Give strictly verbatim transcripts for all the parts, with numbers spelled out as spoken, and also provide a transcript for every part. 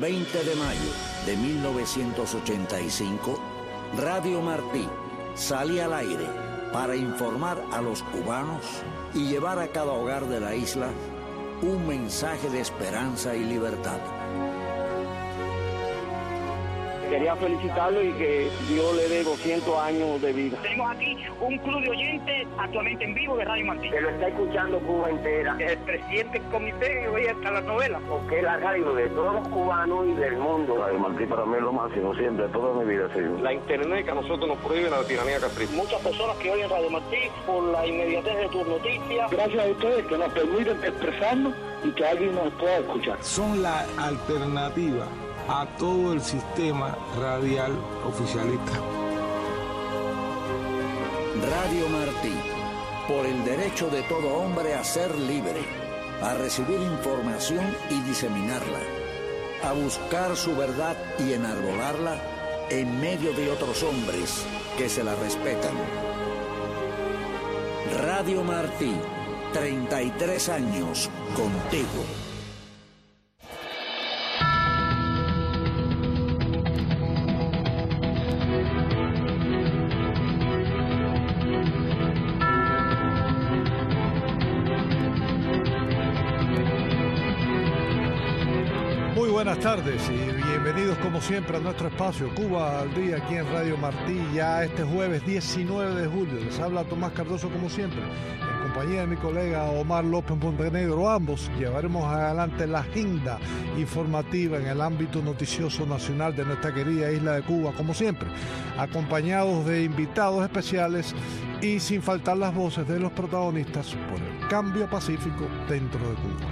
veinte de mayo de mil novecientos ochenta y cinco, Radio Martí salía al aire para informar a los cubanos y llevar a cada hogar de la isla un mensaje de esperanza y libertad. Quería felicitarlo y que Dios le dé doscientos años de vida. Tenemos aquí un club de oyentes actualmente en vivo de Radio Martí. Que lo está escuchando Cuba entera. El presidente del comité oye hasta la novela. Porque es la radio de todos los cubanos y del mundo. Radio Martí para mí es lo máximo, siempre, toda mi vida ha sido. La internet que a nosotros nos prohíbe la tiranía capricha. Muchas personas que oyen Radio Martí por la inmediatez de tus noticias. Gracias a ustedes que nos permiten expresarnos y que alguien nos pueda escuchar. Son la alternativa a todo el sistema radial oficialista. Radio Martí, por el derecho de todo hombre a ser libre, a recibir información y diseminarla, a buscar su verdad y enarbolarla en medio de otros hombres que se la respetan. Radio Martí, treinta y tres años contigo. Buenas tardes y bienvenidos como siempre a nuestro espacio Cuba al Día aquí en Radio Martí, ya este jueves diecinueve de julio. Les habla Tomás Cardoso como siempre, en compañía de mi colega Omar López Montenegro. Ambos llevaremos adelante la agenda informativa en el ámbito noticioso nacional de nuestra querida isla de Cuba, como siempre, acompañados de invitados especiales y sin faltar las voces de los protagonistas por el cambio pacífico dentro de Cuba.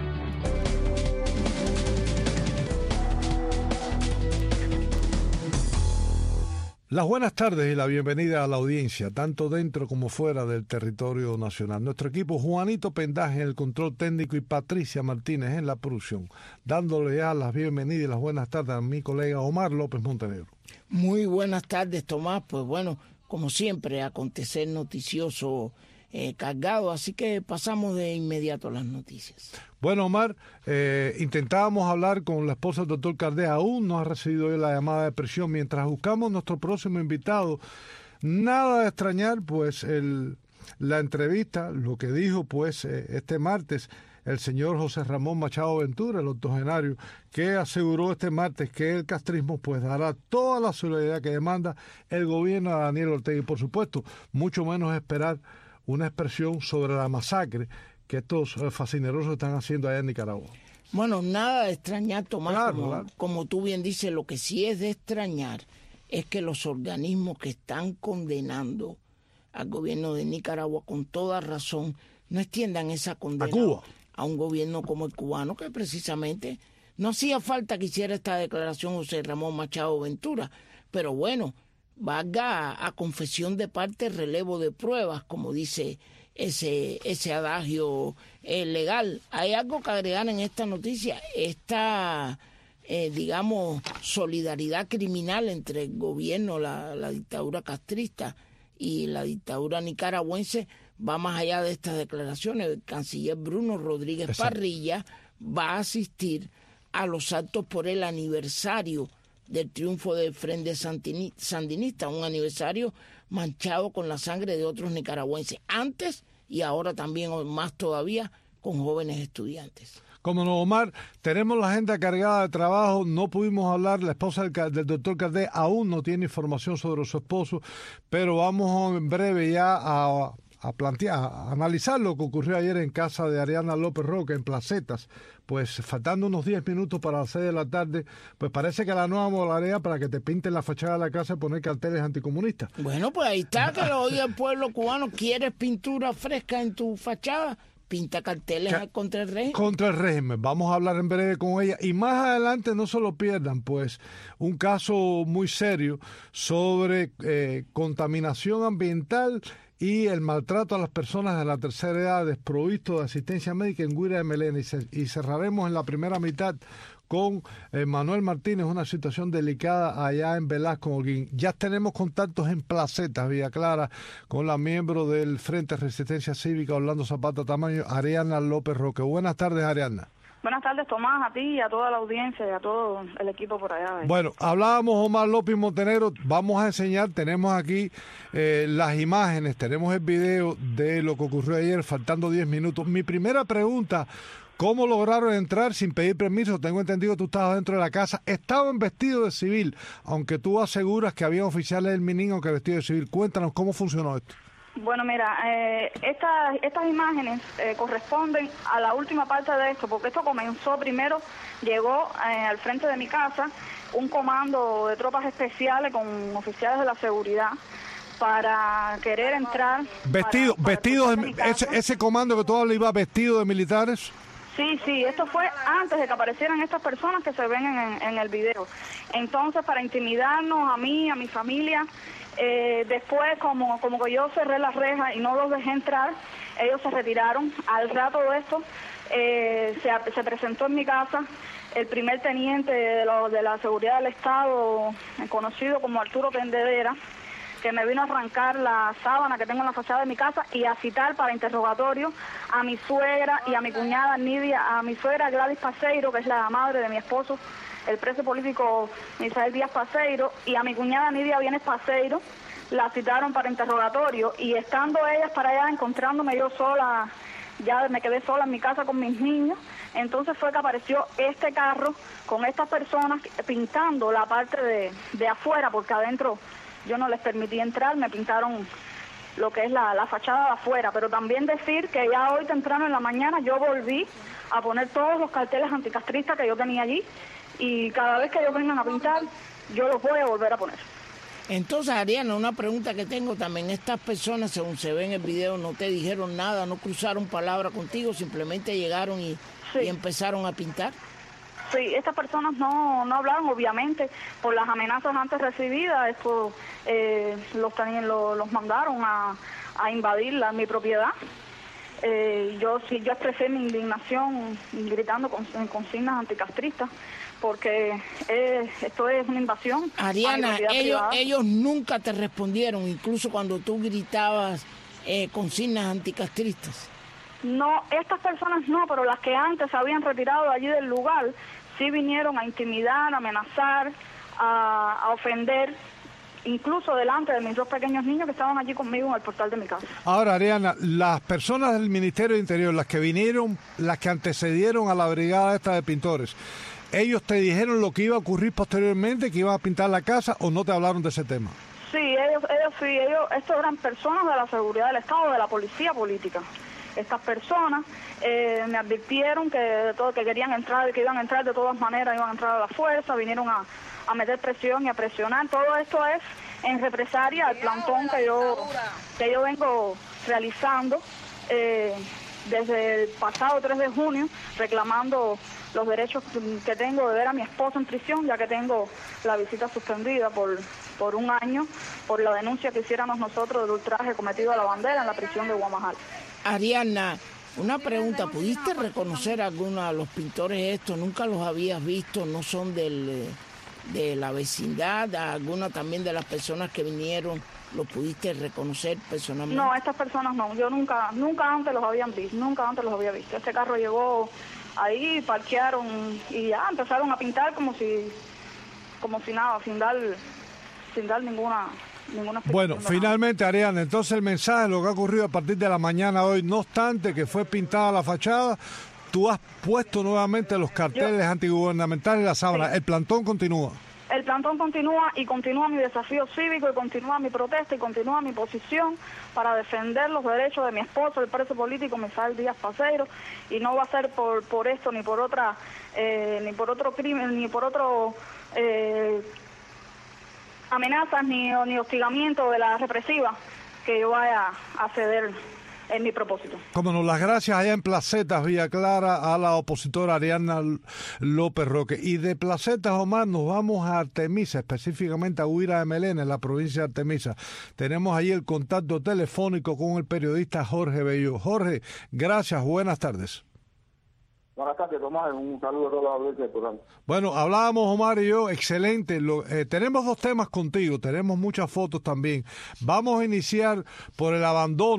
Las buenas tardes y la bienvenida a la audiencia, tanto dentro como fuera del territorio nacional. Nuestro equipo, Juanito Pendaje en el control técnico y Patricia Martínez en la producción, dándole ya las bienvenidas y las buenas tardes a mi colega Omar López Montenegro. Muy buenas tardes, Tomás. Pues bueno, como siempre, acontecer noticioso eh, cargado, así que pasamos de inmediato a las noticias. Bueno, Omar, eh, intentábamos hablar con la esposa del doctor Cardé, aún no ha recibido hoy la llamada de presión. Mientras buscamos nuestro próximo invitado, nada de extrañar, pues el, la entrevista, lo que dijo pues eh, este martes el señor José Ramón Machado Ventura, el octogenario, que aseguró este martes que el castrismo pues dará toda la solidaridad que demanda el gobierno de Daniel Ortega y, por supuesto, mucho menos esperar una expresión sobre la masacre que estos fascinerosos están haciendo allá en Nicaragua. Bueno, nada de extrañar, Tomás, claro, como, claro. como tú bien dices, lo que sí es de extrañar es que los organismos que están condenando al gobierno de Nicaragua con toda razón no extiendan esa condena a Cuba, a un gobierno como el cubano, que precisamente no hacía falta que hiciera esta declaración José Ramón Machado Ventura, pero bueno, valga a, a confesión de parte, relevo de pruebas, como dice ese ese adagio eh, legal. Hay algo que agregar en esta noticia, esta, eh, digamos, solidaridad criminal entre el gobierno, la, la dictadura castrista y la dictadura nicaragüense, va más allá de estas declaraciones. El canciller Bruno Rodríguez Exacto. Parrilla va a asistir a los actos por el aniversario del triunfo del Frente Sandinista, un aniversario manchado con la sangre de otros nicaragüenses, antes y ahora también, más todavía, con jóvenes estudiantes. Como no, Omar, tenemos la agenda cargada de trabajo, no pudimos hablar, la esposa del, del doctor Cardé aún no tiene información sobre su esposo, pero vamos en breve ya a... a plantear, a analizar lo que ocurrió ayer en casa de Ariana López Roca en Placetas. Pues faltando unos diez minutos para las seis de la tarde, pues parece que la nueva modalidad para que te pinten la fachada de la casa es poner carteles anticomunistas. Bueno, pues ahí está, que lo oiga el pueblo cubano. ¿Quieres pintura fresca en tu fachada? Pinta carteles Ca- contra el régimen. Contra el régimen. Vamos a hablar en breve con ella. Y más adelante no se lo pierdan, pues un caso muy serio sobre eh, contaminación ambiental y el maltrato a las personas de la tercera edad desprovisto de asistencia médica en Guira de Melena. Y, se, y cerraremos en la primera mitad con eh, Manuel Martínez, una situación delicada allá en Velasco, Holguín. Ya tenemos contactos en Placetas, Villa Clara, con la miembro del Frente Resistencia Cívica, Orlando Zapata Tamayo, Ariana López Roque. Buenas tardes, Ariana. Buenas tardes, Tomás, a ti y a toda la audiencia y a todo el equipo por allá. ¿eh? Bueno, hablábamos Omar López Montenegro, vamos a enseñar, tenemos aquí eh, las imágenes, tenemos el video de lo que ocurrió ayer, faltando diez minutos. Mi primera pregunta, ¿cómo lograron entrar sin pedir permiso? Tengo entendido que tú estabas dentro de la casa, estaban vestidos de civil, aunque tú aseguras que había oficiales del MININ que vestidos de civil. Cuéntanos, ¿cómo funcionó esto? Bueno, mira, eh, estas, estas imágenes eh, corresponden a la última parte de esto, porque esto comenzó primero, llegó eh, al frente de mi casa un comando de tropas especiales con oficiales de la seguridad para querer entrar. Vestido, para, para vestidos, de, ese, ese comando que tú hablas iba vestido de militares. Sí, sí, esto fue antes de que aparecieran estas personas que se ven en, en el video. Entonces, para intimidarnos a mí, a mi familia, eh, después como, como que yo cerré las rejas y no los dejé entrar, ellos se retiraron. Al rato de esto, eh, se, se presentó en mi casa el primer teniente de, lo, de la seguridad del Estado, conocido como Arturo Pendedera, que me vino a arrancar la sábana que tengo en la fachada de mi casa y a citar para interrogatorio a mi suegra y a mi cuñada Nidia, a mi suegra Gladys Paseiro, que es la madre de mi esposo, el preso político Misael Díaz Paseiro, y a mi cuñada Nidia Vienes Paseiro, la citaron para interrogatorio, y estando ellas para allá, encontrándome yo sola, ya me quedé sola en mi casa con mis niños, entonces fue que apareció este carro con estas personas pintando la parte de, de afuera, porque adentro yo no les permití entrar, me pintaron lo que es la, la fachada de afuera, pero también decir que ya hoy temprano en la mañana yo volví a poner todos los carteles anticastristas que yo tenía allí, y cada vez que ellos vengan a pintar, yo los voy a volver a poner. Entonces, Ariana, una pregunta que tengo también, estas personas, según se ve en el video, no te dijeron nada, no cruzaron palabra contigo, simplemente llegaron y, sí. y empezaron a pintar. Sí, estas personas no, no hablaron, obviamente, por las amenazas antes recibidas, esto eh, los, también lo, los mandaron a, a invadir la, mi propiedad. Eh, yo sí, yo expresé mi indignación gritando con, en consignas anticastristas, porque eh, esto es una invasión. Ariana, ellos, ellos nunca te respondieron, incluso cuando tú gritabas eh, consignas anticastristas. No, estas personas no, pero las que antes se habían retirado de allí del lugar, sí vinieron a intimidar, a amenazar, a, a ofender, incluso delante de mis dos pequeños niños que estaban allí conmigo en el portal de mi casa. Ahora, Ariana, las personas del Ministerio de Interior, las que vinieron, las que antecedieron a la brigada esta de pintores, ¿ellos te dijeron lo que iba a ocurrir posteriormente, que iban a pintar la casa, o no te hablaron de ese tema? Sí, ellos, ellos sí, ellos, estos eran personas de la seguridad del Estado, de la policía política. Estas personas eh, me advirtieron que de todo, que querían entrar, que iban a entrar de todas maneras, iban a entrar a la fuerza, vinieron a, a meter presión y a presionar. Todo esto es en represalia al plantón que yo que yo vengo realizando eh, desde el pasado tres de junio, reclamando los derechos que tengo de ver a mi esposo en prisión, ya que tengo la visita suspendida por por un año por la denuncia que hiciéramos nosotros del ultraje cometido a la bandera en la prisión de Guamajal. Ariana, una pregunta, ¿pudiste reconocer a algunos de los pintores estos? ¿Nunca los habías visto? ¿No son del, de la vecindad? ¿Alguna también de las personas que vinieron los pudiste reconocer personalmente? No, estas personas no, yo nunca nunca antes los habían visto, nunca antes los había visto. Este carro llegó ahí, parquearon y ya empezaron a pintar como si como si nada, sin dar sin dar ninguna ninguna Bueno, finalmente, Ariana, entonces el mensaje, lo que ha ocurrido a partir de la mañana hoy, no obstante que fue pintada la fachada, tú has puesto nuevamente los carteles Yo, antigubernamentales y la sábana. Sí. El plantón continúa. El plantón continúa y continúa mi desafío cívico y continúa mi protesta y continúa mi posición para defender los derechos de mi esposo, el preso político Misael Díaz Paseiro, y no va a ser por por esto ni por otra eh, ni por otro crimen ni por otro eh, amenazas ni, ni hostigamiento de la represiva que yo vaya a ceder en mi propósito. Como no, las gracias allá en Placetas, Villa Clara, a la opositora Ariana López Roque. Y de Placetas, Omar, nos vamos a Artemisa, específicamente a Huira de Melena, en la provincia de Artemisa. Tenemos allí el contacto telefónico con el periodista Jorge Bello. Jorge, gracias, buenas tardes. Buenas tardes, Tomás, un saludo a todos los audiencias del programa. Bueno, hablábamos Omar y yo, excelente. Lo, eh, tenemos dos temas contigo, tenemos muchas fotos también. Vamos a iniciar por el abandono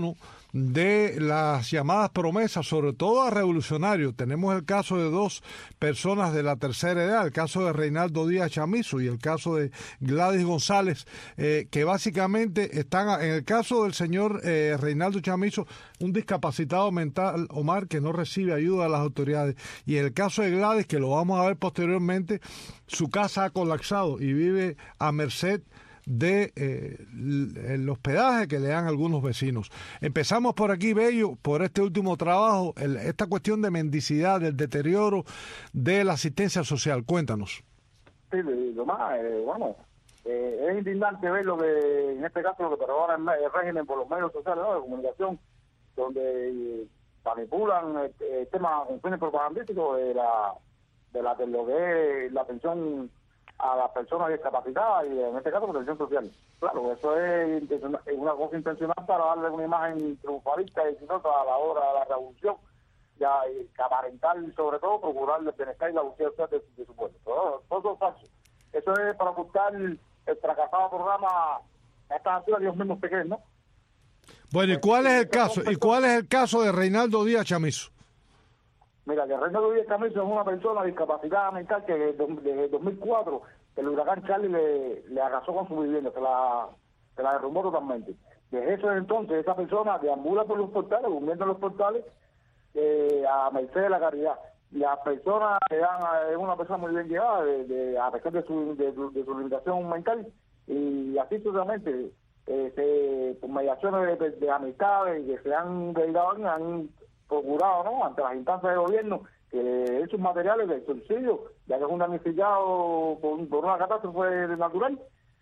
de las llamadas promesas, sobre todo a revolucionarios. Tenemos el caso de dos personas de la tercera edad, el caso de Reinaldo Díaz Chamizo y el caso de Gladys González, eh, que básicamente están, en el caso del señor eh, Reinaldo Chamizo, un discapacitado mental, Omar, que no recibe ayuda de las autoridades, y en el caso de Gladys, que lo vamos a ver posteriormente, su casa ha colapsado y vive a merced de eh, el hospedaje que le dan algunos vecinos. Empezamos por aquí, Bello, por este último trabajo, el, esta cuestión de mendicidad, del deterioro de la asistencia social. Cuéntanos. Sí, lo más, eh, bueno, eh, es indignante ver lo que, en este caso, lo que ahora el régimen por los medios sociales, ¿no?, de comunicación, donde eh, manipulan el, el tema con fines propagandísticos de la de la de lo que es la atención a las personas discapacitadas y en este caso protección social. Claro, eso es una cosa intencional para darle una imagen triunfalista y exitosa a la hora de la revolución, ya y aparentar, sobre todo procurar el bienestar y la justicia social de, de su pueblo. Todo, todo es falso. Eso es para ocultar el fracasado programa a estas alturas de los mismos pequeños, ¿no? Bueno, ¿y cuál es el caso? ¿Y cuál es el caso de Reinaldo Díaz Chamizo? Mira, que Reinaldo Díaz Chamizo es una persona discapacitada mental que desde dos mil cuatro el huracán Charlie le, le arrasó con su vivienda, se la, se la derrumbó totalmente. Desde ese entonces esa persona deambula por los portales, durmiendo en los portales, eh, a merced de la caridad. Las personas le dan a, es una persona muy bien llevada, de, de, a pesar de su, de, de su limitación mental, y así sucesivamente, eh, se, por mediaciones de, de, de amistades que se han dedicado, han procurado, ¿no?, ante las instancias de gobierno, que esos materiales del subsidio, ya que es un damnificado por, por una catástrofe natural,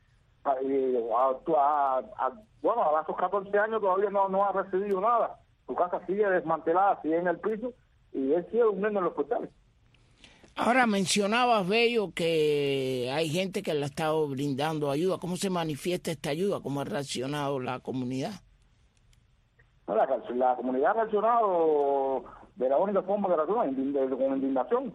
y a, a, a, bueno, a esos catorce años todavía no, no ha recibido nada. Su casa sigue desmantelada, sigue en el piso, y él sigue durmiendo en los hospitales. Ahora mencionabas, Bello, que hay gente que le ha estado brindando ayuda. ¿Cómo se manifiesta esta ayuda? ¿Cómo ha reaccionado la comunidad? No, la, la comunidad ha reaccionado de la única forma que reacciona, con indignación.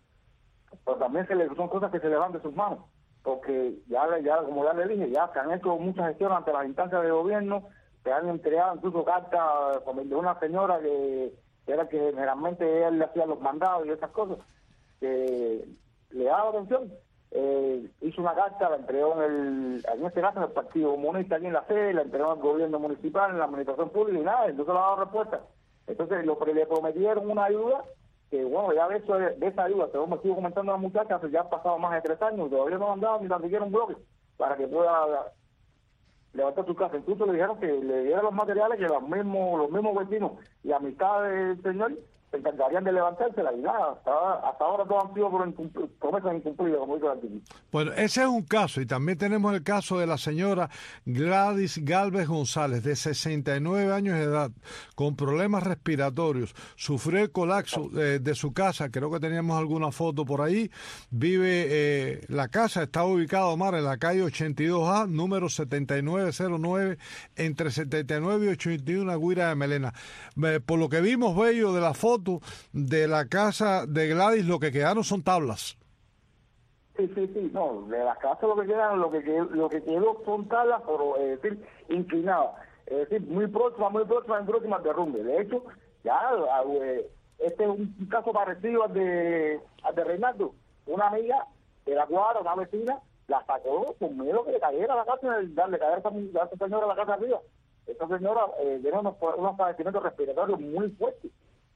Pero también se le, son cosas que se le van de sus manos. Porque ya, ya como ya le dije, ya se han hecho muchas gestiones ante las instancias de gobierno, se han entregado incluso cartas de una señora que, que era que generalmente él le hacía los mandados y esas cosas, que le daba atención. Eh, hizo una carta, la entregó en el, en este caso en el Partido Comunista aquí en la sede, la entregó al gobierno municipal, en la administración pública y nada, entonces le ha dado respuesta. Entonces lo que le prometieron una ayuda, que bueno, ya de, eso, de esa ayuda, según me sigo comentando a la muchacha, ya han pasado más de tres años y todavía no han dado ni tan siquiera un bloque para que pueda levantar su casa. Incluso le dijeron que le dieran los materiales que los mismos, los mismos vecinos y amistades del señor se encargarían de levantársela y nada, hasta, hasta ahora todos han sido por incumpl- promesas incumplidas, como dice el artículo. Bueno, ese es un caso, y también tenemos el caso de la señora Gladys Galvez González, de sesenta y nueve años de edad, con problemas respiratorios, sufrió el colapso eh, de su casa, creo que teníamos alguna foto por ahí, vive, eh, la casa está ubicada, Omar, en la calle ochenta y dos A, número setenta y nueve cero nueve, entre setenta y nueve y ochenta y uno, Guira de Melena. Eh, por lo que vimos, Bello, de la foto de la casa de Gladys, lo que quedaron son tablas. Sí, sí, sí, no, de las casas lo que quedan, lo que quedó, lo que quedó son tablas, pero es eh, decir, inclinadas, es decir, muy próxima, muy próxima, en próxima al derrumbe. De hecho, ya, eh, este es un caso parecido al de, al de Reinaldo. Una amiga de la cuadra, una vecina, la sacó con miedo que le cayera a la casa, darle caer a esa, a esa señora a la casa arriba. Esta señora eh, tiene unos, unos padecimientos respiratorios muy fuertes.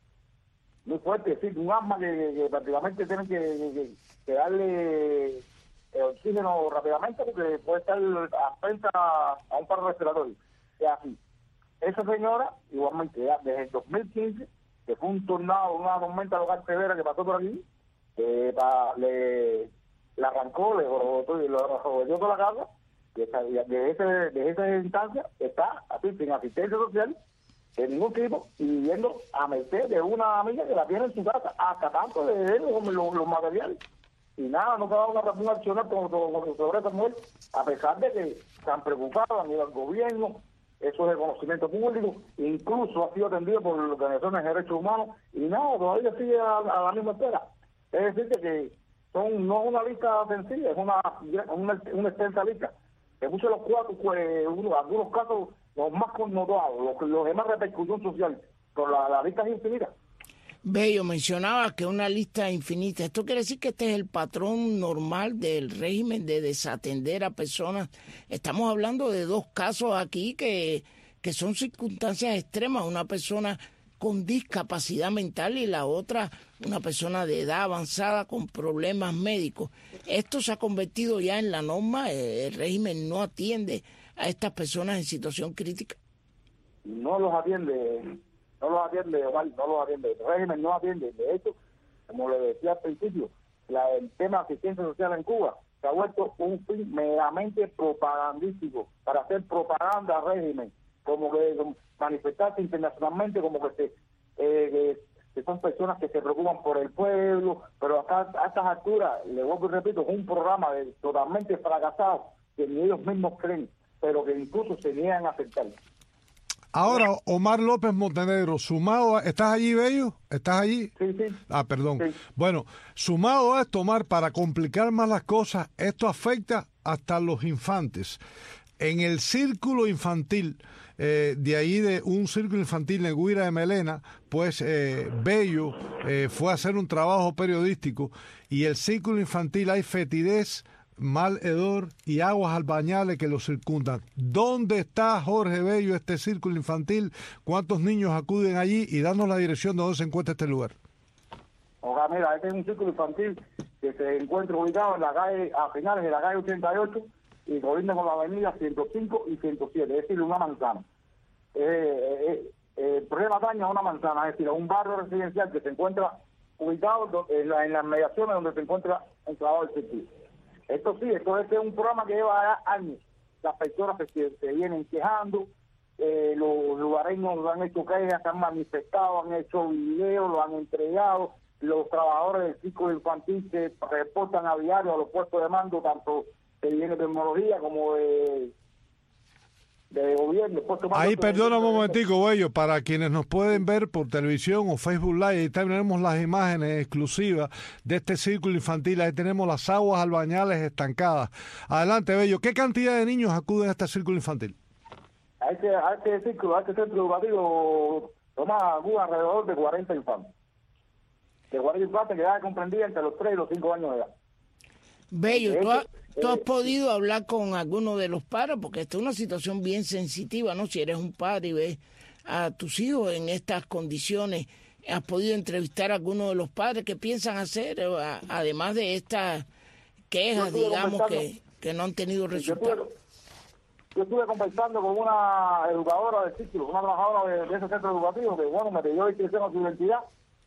Muy fuerte, es decir, un asma que, que, que prácticamente tienen que, que, que darle el oxígeno rápidamente porque puede estar atenta a un paro respiratorio. Es así. Esa señora, igualmente, ya desde el dos mil quince, que fue un tornado, una tormenta local severa que pasó por aquí, eh, pa, le, le arrancó, le rodeó toda la casa, y desde ese, de esa instancia está así, sin asistencia social, de ningún tipo, y viviendo a merced de una amiga que la tiene en su casa, hasta tanto de él los, los, los materiales. Y nada, no se ha dado una, una acción sobre esa mujer, a pesar de que se han preocupado, han ido al gobierno, eso es de conocimiento público, incluso ha sido atendido por organizaciones de derechos humanos, y nada, todavía sigue a, a la misma espera. Es decir, que son no una lista sencilla, es una, una, una extensa lista. Que muchos de los cuatro, pues, uno, algunos casos los más connotados, los, los de más repercusión social, pero la, la lista es infinita. Bello, mencionaba que una lista infinita. Esto quiere decir que este es el patrón normal del régimen de desatender a personas. Estamos hablando de dos casos aquí que, que son circunstancias extremas. Una persona con discapacidad mental y la otra una persona de edad avanzada con problemas médicos. Esto se ha convertido ya en la norma. El régimen no atiende a estas personas en situación crítica. No los atiende. No los atiende, Omar, no los atiende. El régimen no atiende. De hecho, como le decía al principio, la, el tema de asistencia social en Cuba se ha vuelto un fin meramente propagandístico para hacer propaganda al régimen, como que como manifestarse internacionalmente, como que, se, eh, que, que son personas que se preocupan por el pueblo, pero acá, a estas alturas, le vuelvo y repito, es un programa de, totalmente fracasado, que ni ellos mismos creen, pero que incluso se niegan a aceptar. Ahora, Omar López Montenegro, sumado a... ¿Estás allí, Bello? ¿Estás allí? Sí, sí. Ah, perdón. Sí. Bueno, sumado a esto, Omar, para complicar más las cosas, esto afecta hasta los infantes. En el círculo infantil, eh, de ahí de un círculo infantil en Guira de Melena, pues eh, Bello eh, fue a hacer un trabajo periodístico y el círculo infantil hay fetidez, mal hedor y aguas albañales que lo circundan. ¿Dónde está, Jorge Bello, este círculo infantil? ¿Cuántos niños acuden allí? Y danos la dirección de donde se encuentra este lugar. Oiga, mira, este es un círculo infantil que se encuentra ubicado en la calle, a finales de la calle ochenta y ocho y colinda con la avenida ciento cinco y ciento siete, es decir, una manzana. Eh, eh, eh, el problema daña a una manzana, es decir, a un barrio residencial que se encuentra ubicado en, la, en las mediaciones donde se encuentra enclavado el círculo. Esto sí, esto es un programa que lleva años. Las personas que se, se vienen quejando, eh, los lugareños han hecho quejas, se han manifestado, han hecho videos, lo han entregado. Los trabajadores del círculo infantil que reportan a diario a los puestos de mando, tanto que viene de tecnología como de, de gobierno. Ahí, perdona un momentico, Bello, para quienes nos pueden ver por televisión o Facebook Live, ahí tenemos las imágenes exclusivas de este círculo infantil, ahí tenemos las aguas albañales estancadas. Adelante, Bello, ¿qué cantidad de niños acuden a este círculo infantil? A este, a este círculo, a este centro educativo, toma alrededor de cuarenta infantes. De cuarenta infantes que ya comprendía entre los tres y los cinco años de edad. Bello, ¿tú has, tú has podido hablar con alguno de los padres? Porque esta es una situación bien sensitiva, ¿no? Si eres un padre y ves a tus hijos en estas condiciones, ¿has podido entrevistar a alguno de los padres que piensan hacer, además de estas quejas, digamos, que, que no han tenido resultados? Yo estuve conversando con una educadora del círculo, una trabajadora de, de ese centro educativo, que bueno, me pidió inscripción a su identidad.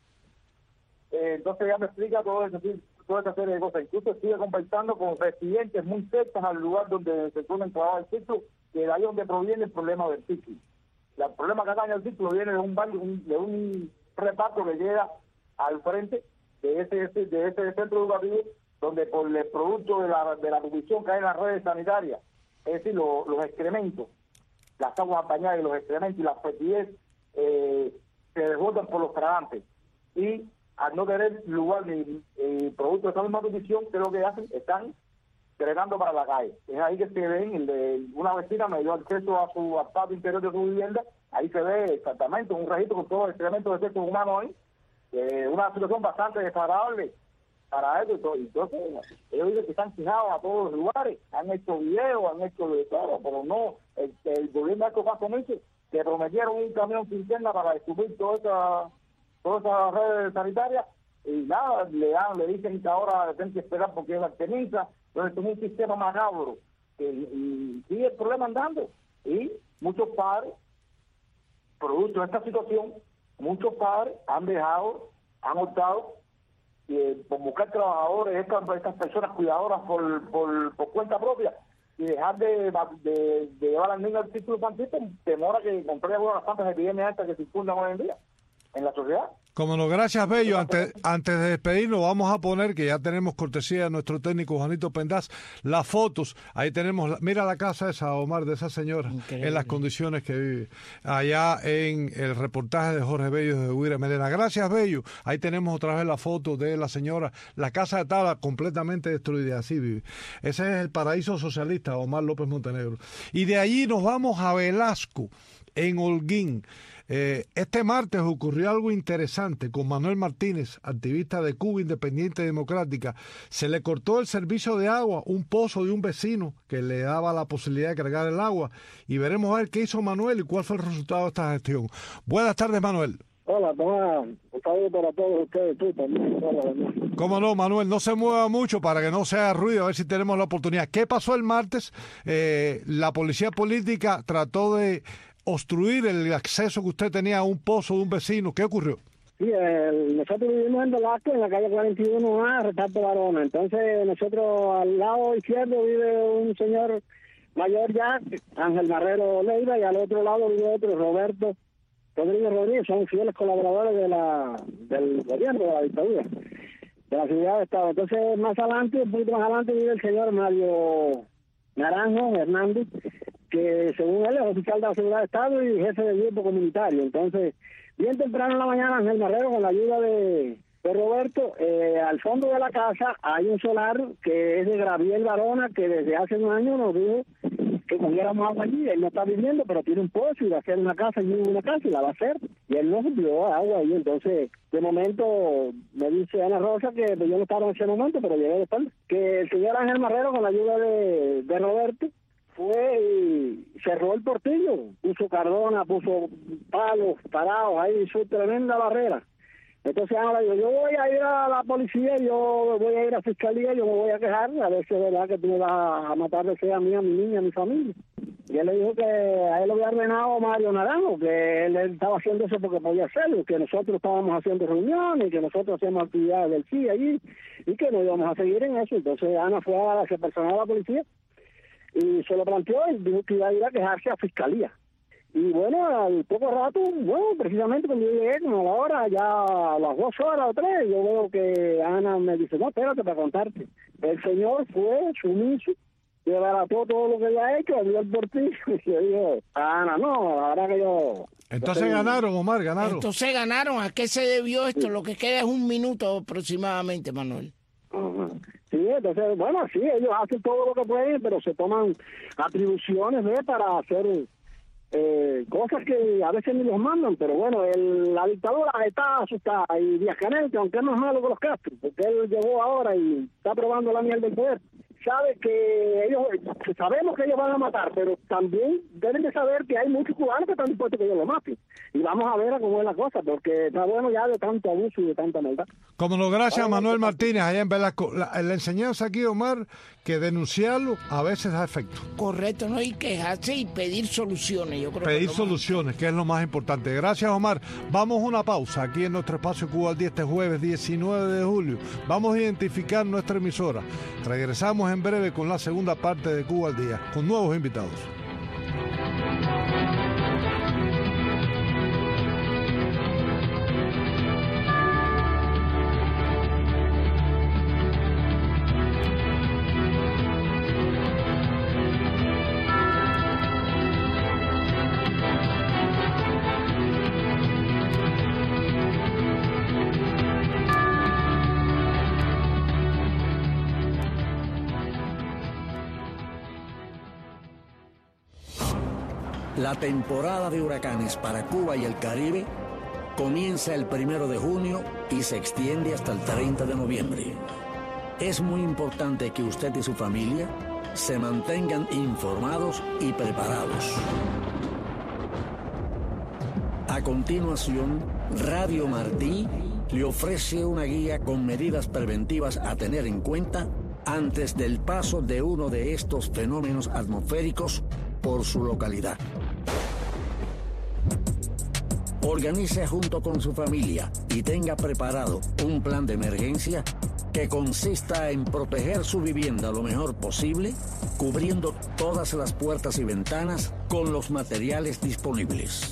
Eh, entonces ella me explica todo eso, toda esa serie de cosas. Incluso estuve conversando con residentes muy cerca al lugar donde se encuentra enclavado el círculo, que de ahí donde proviene el problema del círculo. El problema que daña el círculo viene de un barrio, un, de un reparto que llega al frente de ese, de ese centro educativo, donde por el producto de la, de la polución que hay en las redes sanitarias, es decir, lo, los excrementos, las aguas bañadas y los excrementos y la fetidez eh, se desbordan por los tragantes. Y al no tener lugar ni eh, producto de esa misma condición, ¿qué es lo que hacen? Están drenando para la calle. Es ahí que se ven, el de, una vecina me dio acceso a su al patio interior de su vivienda, ahí se ve exactamente un registro con todos los excrementos de sexos humanos ahí, eh, una situación bastante desagradable para ellos. Y entonces, ellos dicen que están fijados a todos los lugares, han hecho videos, han hecho de todo, pero no, el, el gobierno de estos compromisos que prometieron un camión cisterna para destruir toda esa todas esas redes sanitarias, y nada, le dan, le dicen que ahora tienen que esperar porque es la ceniza. Entonces es un sistema macabro, y, y sigue el problema andando. Y muchos padres, producto de esta situación, muchos padres han dejado, han optado eh, por buscar trabajadores, estas, estas personas cuidadoras por, por, por cuenta propia, y dejar de, de, de llevar al niño al círculo infantil por temor a que compre algunas tantas epidemias estas que circundan hoy en día en la sociedad. Como no, gracias, Bello. Antes, antes de despedirnos, vamos a poner, que ya tenemos cortesía de nuestro técnico Juanito Pendaz, las fotos. Ahí tenemos, la, mira la casa esa, Omar, de esa señora, increíble, en las condiciones que vive. Allá en el reportaje de Jorge Bello de Huira Melena. Gracias, Bello. Ahí tenemos otra vez la foto de la señora. La casa estaba completamente destruida, así vive. Ese es el paraíso socialista, Omar López Montenegro. Y de allí nos vamos a Velasco, en Holguín. Eh, este martes ocurrió algo interesante con Manuel Martínez, activista de Cuba Independiente Democrática. Se le cortó el servicio de agua, un pozo de un vecino que le daba la posibilidad de cargar el agua. Y veremos a ver qué hizo Manuel y cuál fue el resultado de esta gestión. Buenas tardes, Manuel. Hola, Tomás. Un saludo para todos ustedes, tú también. Hola, ¿Cómo no, Manuel? No se mueva mucho para que no se haga ruido, a ver si tenemos la oportunidad. ¿Qué pasó el martes? Eh, la policía política trató de obstruir el acceso que usted tenía a un pozo de un vecino. ¿Qué ocurrió? Sí, el, nosotros vivimos en Velasco, en la calle cuarenta y uno A, Reparto Barona. Entonces, nosotros al lado izquierdo vive un señor mayor ya, Ángel Marrero Leiva, y al otro lado vive otro, Roberto Rodríguez Rodríguez. Son fieles colaboradores de la del gobierno, de la dictadura, de la seguridad de Estado. Entonces, más adelante, un poquito más adelante, vive el señor Mario Naranjo Hernández, que según él es oficial de la seguridad de Estado y jefe del grupo comunitario. Entonces, bien temprano en la mañana, Ángel Marrero, con la ayuda de, de Roberto, eh, al fondo de la casa hay un solar que es de Gabriel Barona, que desde hace un año nos dijo que cogiéramos agua allí. Él no está viviendo, pero tiene un pozo y va a hacer una casa y una casa y la va a hacer. Y él no subió agua ahí. Entonces, de momento, me dice Ana Rosa que yo no estaba en ese momento, pero llegué después, que el señor Ángel Marrero, con la ayuda de, de Roberto, fue y cerró el portillo, puso cardona, puso palos parados, ahí hizo tremenda barrera. Entonces ahora digo, yo voy a ir a la policía, yo voy a ir a fiscalía, yo me voy a quejar, a ver si es verdad que tú me vas a matar de ser a mí, a mi niña, a mi familia. Y él le dijo que a él lo había ordenado Mario Naranjo, que él, él estaba haciendo eso porque podía hacerlo, que nosotros estábamos haciendo reuniones, que nosotros hacíamos actividades del C I A allí, y que no íbamos a seguir en eso. Entonces Ana fue a se personó a la policía y se lo planteó y dijo que iba a ir a quejarse a fiscalía. Y bueno, al poco rato, bueno, precisamente cuando yo llegué, como a la hora, ya a las dos horas o tres, yo veo que Ana me dice, no, espérate para contarte. El señor fue sumiso, desbarató todo lo que había hecho, abrió el portillo y yo dije, Ana, no, la verdad que yo... Entonces yo ganaron, Omar, ganaron. Entonces ganaron. ¿A qué se debió esto? Sí. Lo que queda es un minuto aproximadamente, Manuel. Uh-huh. Sí, entonces, bueno, sí, ellos hacen todo lo que pueden, pero se toman atribuciones, ¿ves?, para hacer eh, cosas que a veces ni los mandan, pero bueno, el, la dictadura está asustada, y Díaz-Canel, que aunque no es malo con los Castro, porque él llegó ahora y está probando la miel del poder, sabe que ellos, sabemos que ellos van a matar, pero también deben de saber que hay muchos cubanos que están dispuestos a que ellos lo maten. Y vamos a ver cómo es la cosa, porque está bueno ya de tanto abuso y de tanta maldad. Como no, gracias a Manuel Martínez, allá en Velasco. La, la enseñanza aquí, Omar, que denunciarlo a veces da efecto. Correcto, ¿no? Y quejarse y pedir soluciones. Yo creo pedir que soluciones, que es lo más importante. Gracias, Omar. Vamos a una pausa aquí en nuestro espacio Cuba al día este jueves diecinueve de julio. Vamos a identificar nuestra emisora. Regresamos en breve con la segunda parte de Cuba al día, con nuevos invitados. La temporada de huracanes para Cuba y el Caribe comienza el primero de junio y se extiende hasta el treinta de noviembre. Es muy importante que usted y su familia se mantengan informados y preparados. A continuación, Radio Martí le ofrece una guía con medidas preventivas a tener en cuenta antes del paso de uno de estos fenómenos atmosféricos por su localidad. Organice junto con su familia y tenga preparado un plan de emergencia que consista en proteger su vivienda lo mejor posible, cubriendo todas las puertas y ventanas con los materiales disponibles.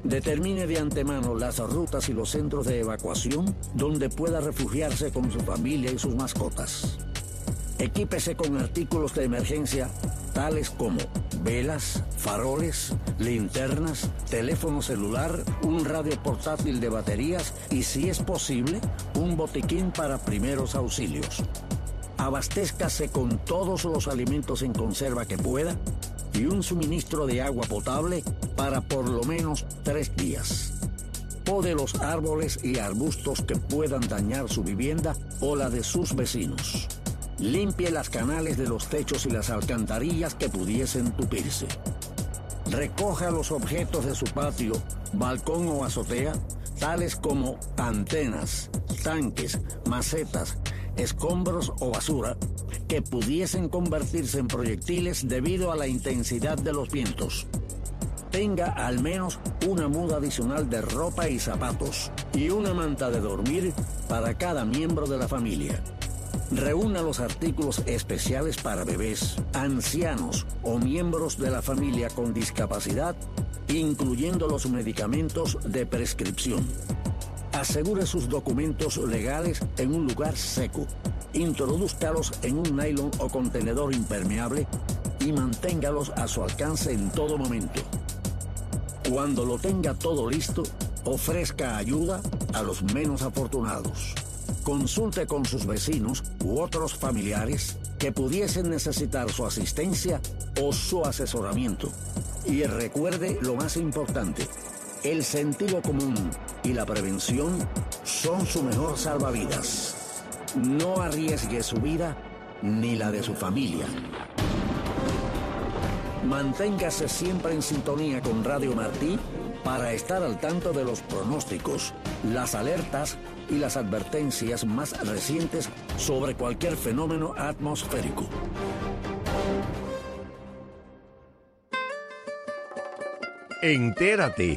Determine de antemano las rutas y los centros de evacuación donde pueda refugiarse con su familia y sus mascotas. Equípese con artículos de emergencia tales como velas, faroles, linternas, teléfono celular, un radio portátil de baterías y, si es posible, un botiquín para primeros auxilios. Abastézcase con todos los alimentos en conserva que pueda y un suministro de agua potable para por lo menos tres días. Pode los árboles y arbustos que puedan dañar su vivienda o la de sus vecinos. Limpie las canales de los techos y las alcantarillas que pudiesen tupirse. Recoja los objetos de su patio, balcón o azotea, tales como antenas, tanques, macetas, escombros o basura, que pudiesen convertirse en proyectiles debido a la intensidad de los vientos. Tenga al menos una muda adicional de ropa y zapatos y una manta de dormir para cada miembro de la familia. Reúna los artículos especiales para bebés, ancianos o miembros de la familia con discapacidad, incluyendo los medicamentos de prescripción. Asegure sus documentos legales en un lugar seco. Introdúzcalos en un nylon o contenedor impermeable y manténgalos a su alcance en todo momento. Cuando lo tenga todo listo, ofrezca ayuda a los menos afortunados. Consulte con sus vecinos u otros familiares que pudiesen necesitar su asistencia o su asesoramiento. Y recuerde lo más importante: el sentido común y la prevención son su mejor salvavidas. No arriesgue su vida ni la de su familia. Manténgase siempre en sintonía con Radio Martí para estar al tanto de los pronósticos, las alertas y las advertencias más recientes sobre cualquier fenómeno atmosférico. Entérate.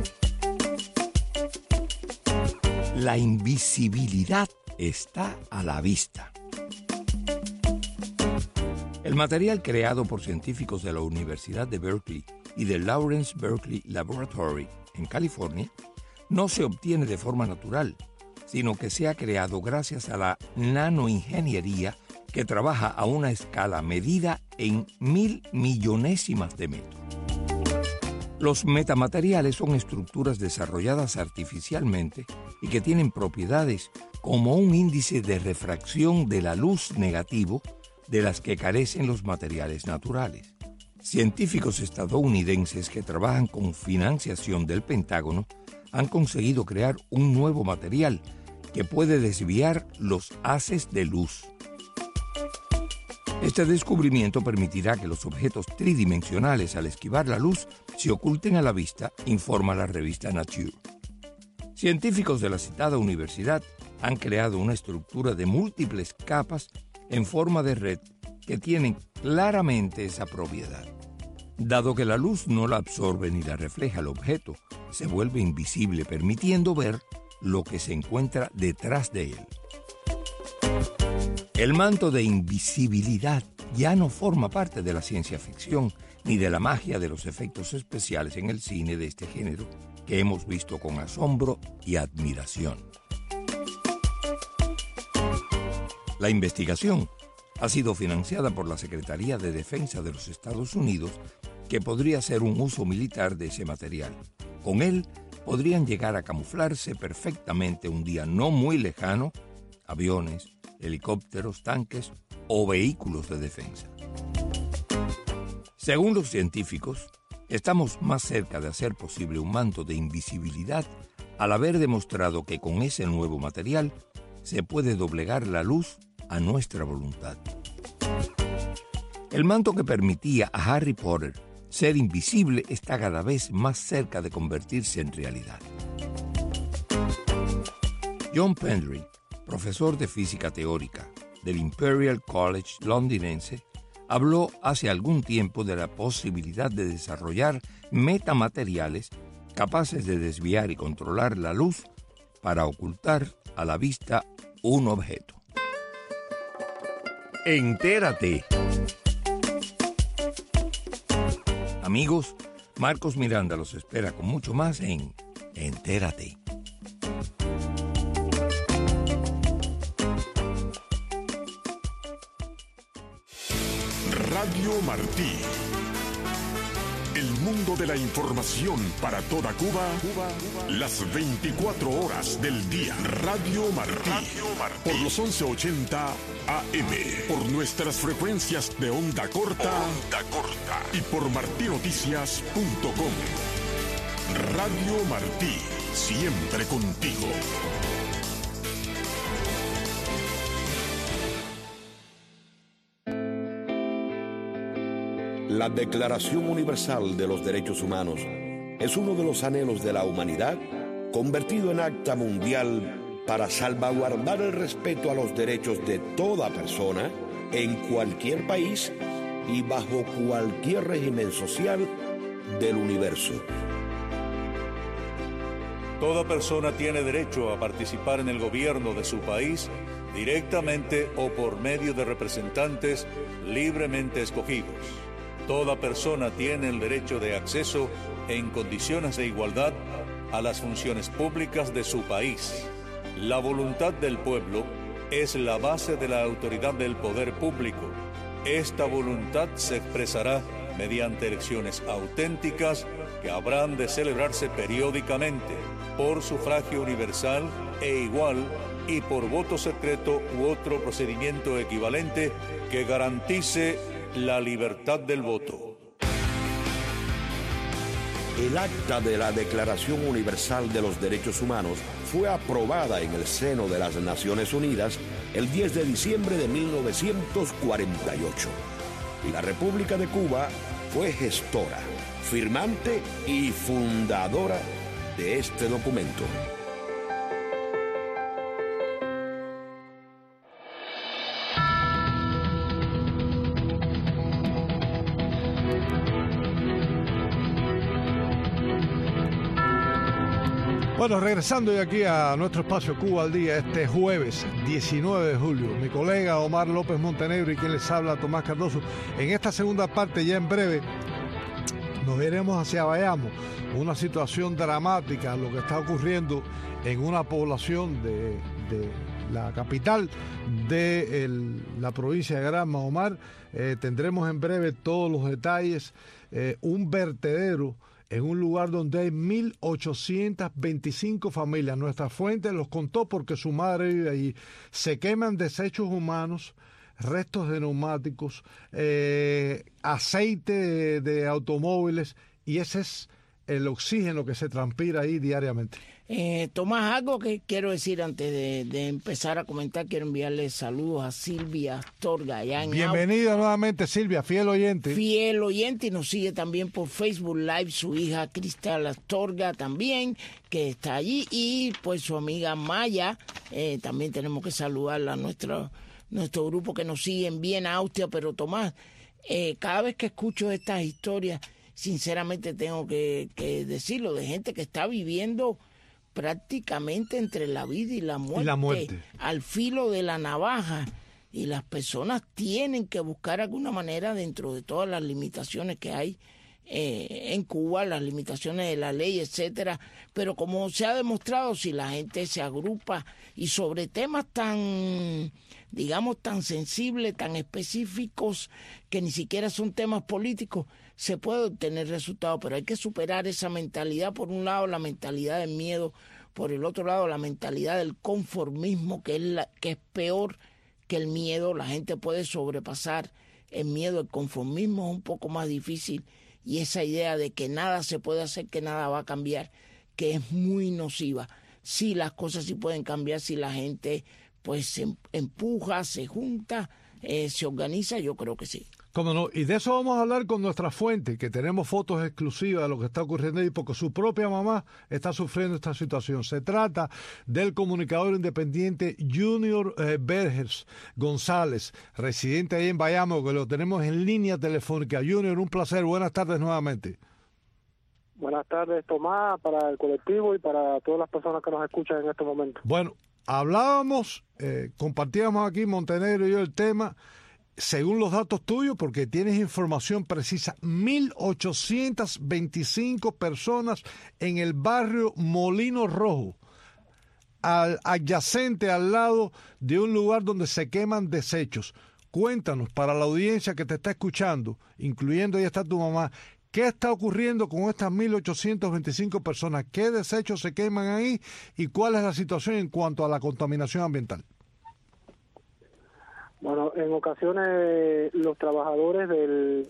La invisibilidad está a la vista. El material creado por científicos de la Universidad de Berkeley y del Lawrence Berkeley Laboratory en California no se obtiene de forma natural, sino que se ha creado gracias a la nanoingeniería que trabaja a una escala medida en mil millonésimas de metro. Los metamateriales son estructuras desarrolladas artificialmente y que tienen propiedades como un índice de refracción de la luz negativo de las que carecen los materiales naturales. Científicos estadounidenses que trabajan con financiación del Pentágono han conseguido crear un nuevo material que puede desviar los haces de luz. Este descubrimiento permitirá que los objetos tridimensionales, al esquivar la luz, se oculten a la vista, informa la revista Nature. Científicos de la citada universidad han creado una estructura de múltiples capas en forma de red que tienen claramente esa propiedad. Dado que la luz no la absorbe ni la refleja el objeto, se vuelve invisible, permitiendo ver lo que se encuentra detrás de él. El manto de invisibilidad ya no forma parte de la ciencia ficción ni de la magia de los efectos especiales en el cine de este género que hemos visto con asombro y admiración. La investigación ha sido financiada por la Secretaría de Defensa de los Estados Unidos, que podría ser un uso militar de ese material. Con él podrían llegar a camuflarse perfectamente un día no muy lejano aviones, helicópteros, tanques o vehículos de defensa. Según los científicos, estamos más cerca de hacer posible un manto de invisibilidad al haber demostrado que con ese nuevo material se puede doblegar la luz a nuestra voluntad. El manto que permitía a Harry Potter ser invisible está cada vez más cerca de convertirse en realidad. John Pendry, profesor de física teórica del Imperial College londinense, habló hace algún tiempo de la posibilidad de desarrollar metamateriales capaces de desviar y controlar la luz para ocultar a la vista un objeto. Entérate. Amigos, Marcos Miranda los espera con mucho más en Entérate. Radio Martí. El mundo de la información para toda Cuba, las veinticuatro horas del día. Radio Martí. Radio Martí. Por los once ochenta A M. Por nuestras frecuencias de onda corta. Onda corta. Y por martinoticias punto com. Radio Martí. Siempre contigo. La Declaración Universal de los Derechos Humanos es uno de los anhelos de la humanidad convertido en acta mundial para salvaguardar el respeto a los derechos de toda persona en cualquier país y bajo cualquier régimen social del universo. Toda persona tiene derecho a participar en el gobierno de su país directamente o por medio de representantes libremente escogidos. Toda persona tiene el derecho de acceso en condiciones de igualdad a las funciones públicas de su país. La voluntad del pueblo es la base de la autoridad del poder público. Esta voluntad se expresará mediante elecciones auténticas que habrán de celebrarse periódicamente por sufragio universal e igual y por voto secreto u otro procedimiento equivalente que garantice la libertad del voto. El acta de la Declaración Universal de los Derechos Humanos fue aprobada en el seno de las Naciones Unidas el diez de diciembre de mil novecientos cuarenta y ocho. Y la República de Cuba fue gestora, firmante y fundadora de este documento. Bueno, regresando de aquí a nuestro espacio Cuba al Día, este jueves diecinueve de julio, mi colega Omar López Montenegro y quien les habla, Tomás Cardoso. En esta segunda parte, ya en breve, nos iremos hacia Bayamo, una situación dramática, lo que está ocurriendo en una población de, de la capital de el, la provincia de Granma. Omar, eh, tendremos en breve todos los detalles, eh, un vertedero en un lugar donde hay mil ochocientas veinticinco familias. Nuestra fuente los contó porque su madre vive allí. Se queman desechos humanos, restos de neumáticos, eh, aceite de, de automóviles, y ese es el oxígeno que se transpira ahí diariamente. Eh, Tomás, algo que quiero decir antes de, de empezar a comentar, quiero enviarle saludos a Silvia Astorga. Allá en Bienvenida Au- nuevamente, Silvia, fiel oyente. Fiel oyente, y nos sigue también por Facebook Live su hija Cristal Astorga también, que está allí, y pues su amiga Maya. Eh, también tenemos que saludarla a nuestro, nuestro grupo que nos sigue en Viena, Austria. Pero Tomás, eh, cada vez que escucho estas historias, sinceramente tengo que, que decirlo, de gente que está viviendo prácticamente entre la vida y la muerte, y la muerte, al filo de la navaja, y las personas tienen que buscar alguna manera, dentro de todas las limitaciones que hay eh, en Cuba, las limitaciones de la ley, etcétera, pero como se ha demostrado, si la gente se agrupa y sobre temas tan, digamos, tan sensibles, tan específicos, que ni siquiera son temas políticos, se puede obtener resultados. Pero hay que superar esa mentalidad. Por un lado, la mentalidad del miedo; por el otro lado, la mentalidad del conformismo, que es, la, que es peor que el miedo. La gente puede sobrepasar el miedo. El conformismo es un poco más difícil, y esa idea de que nada se puede hacer, que nada va a cambiar, que es muy nociva. Sí, las cosas sí pueden cambiar si la gente pues se empuja, se junta, eh, se organiza. Yo creo que sí. Cómo no, y de eso vamos a hablar con nuestra fuente, que tenemos fotos exclusivas de lo que está ocurriendo ahí, porque su propia mamá está sufriendo esta situación. Se trata del comunicador independiente Junior eh, Berges González, residente ahí en Bayamo, que lo tenemos en línea telefónica. Junior, un placer, buenas tardes nuevamente. Buenas tardes, Tomás, para el colectivo y para todas las personas que nos escuchan en este momento. Bueno, hablábamos, eh, compartíamos aquí Montenegro y yo el tema, según los datos tuyos, porque tienes información precisa, mil ochocientas veinticinco personas en el barrio Molino Rojo, al, adyacente al lado de un lugar donde se queman desechos. Cuéntanos, para la audiencia que te está escuchando, incluyendo ahí está tu mamá, ¿qué está ocurriendo con estas mil ochocientas veinticinco personas? ¿Qué desechos se queman ahí? ¿Y cuál es la situación en cuanto a la contaminación ambiental? Bueno, en ocasiones los trabajadores del...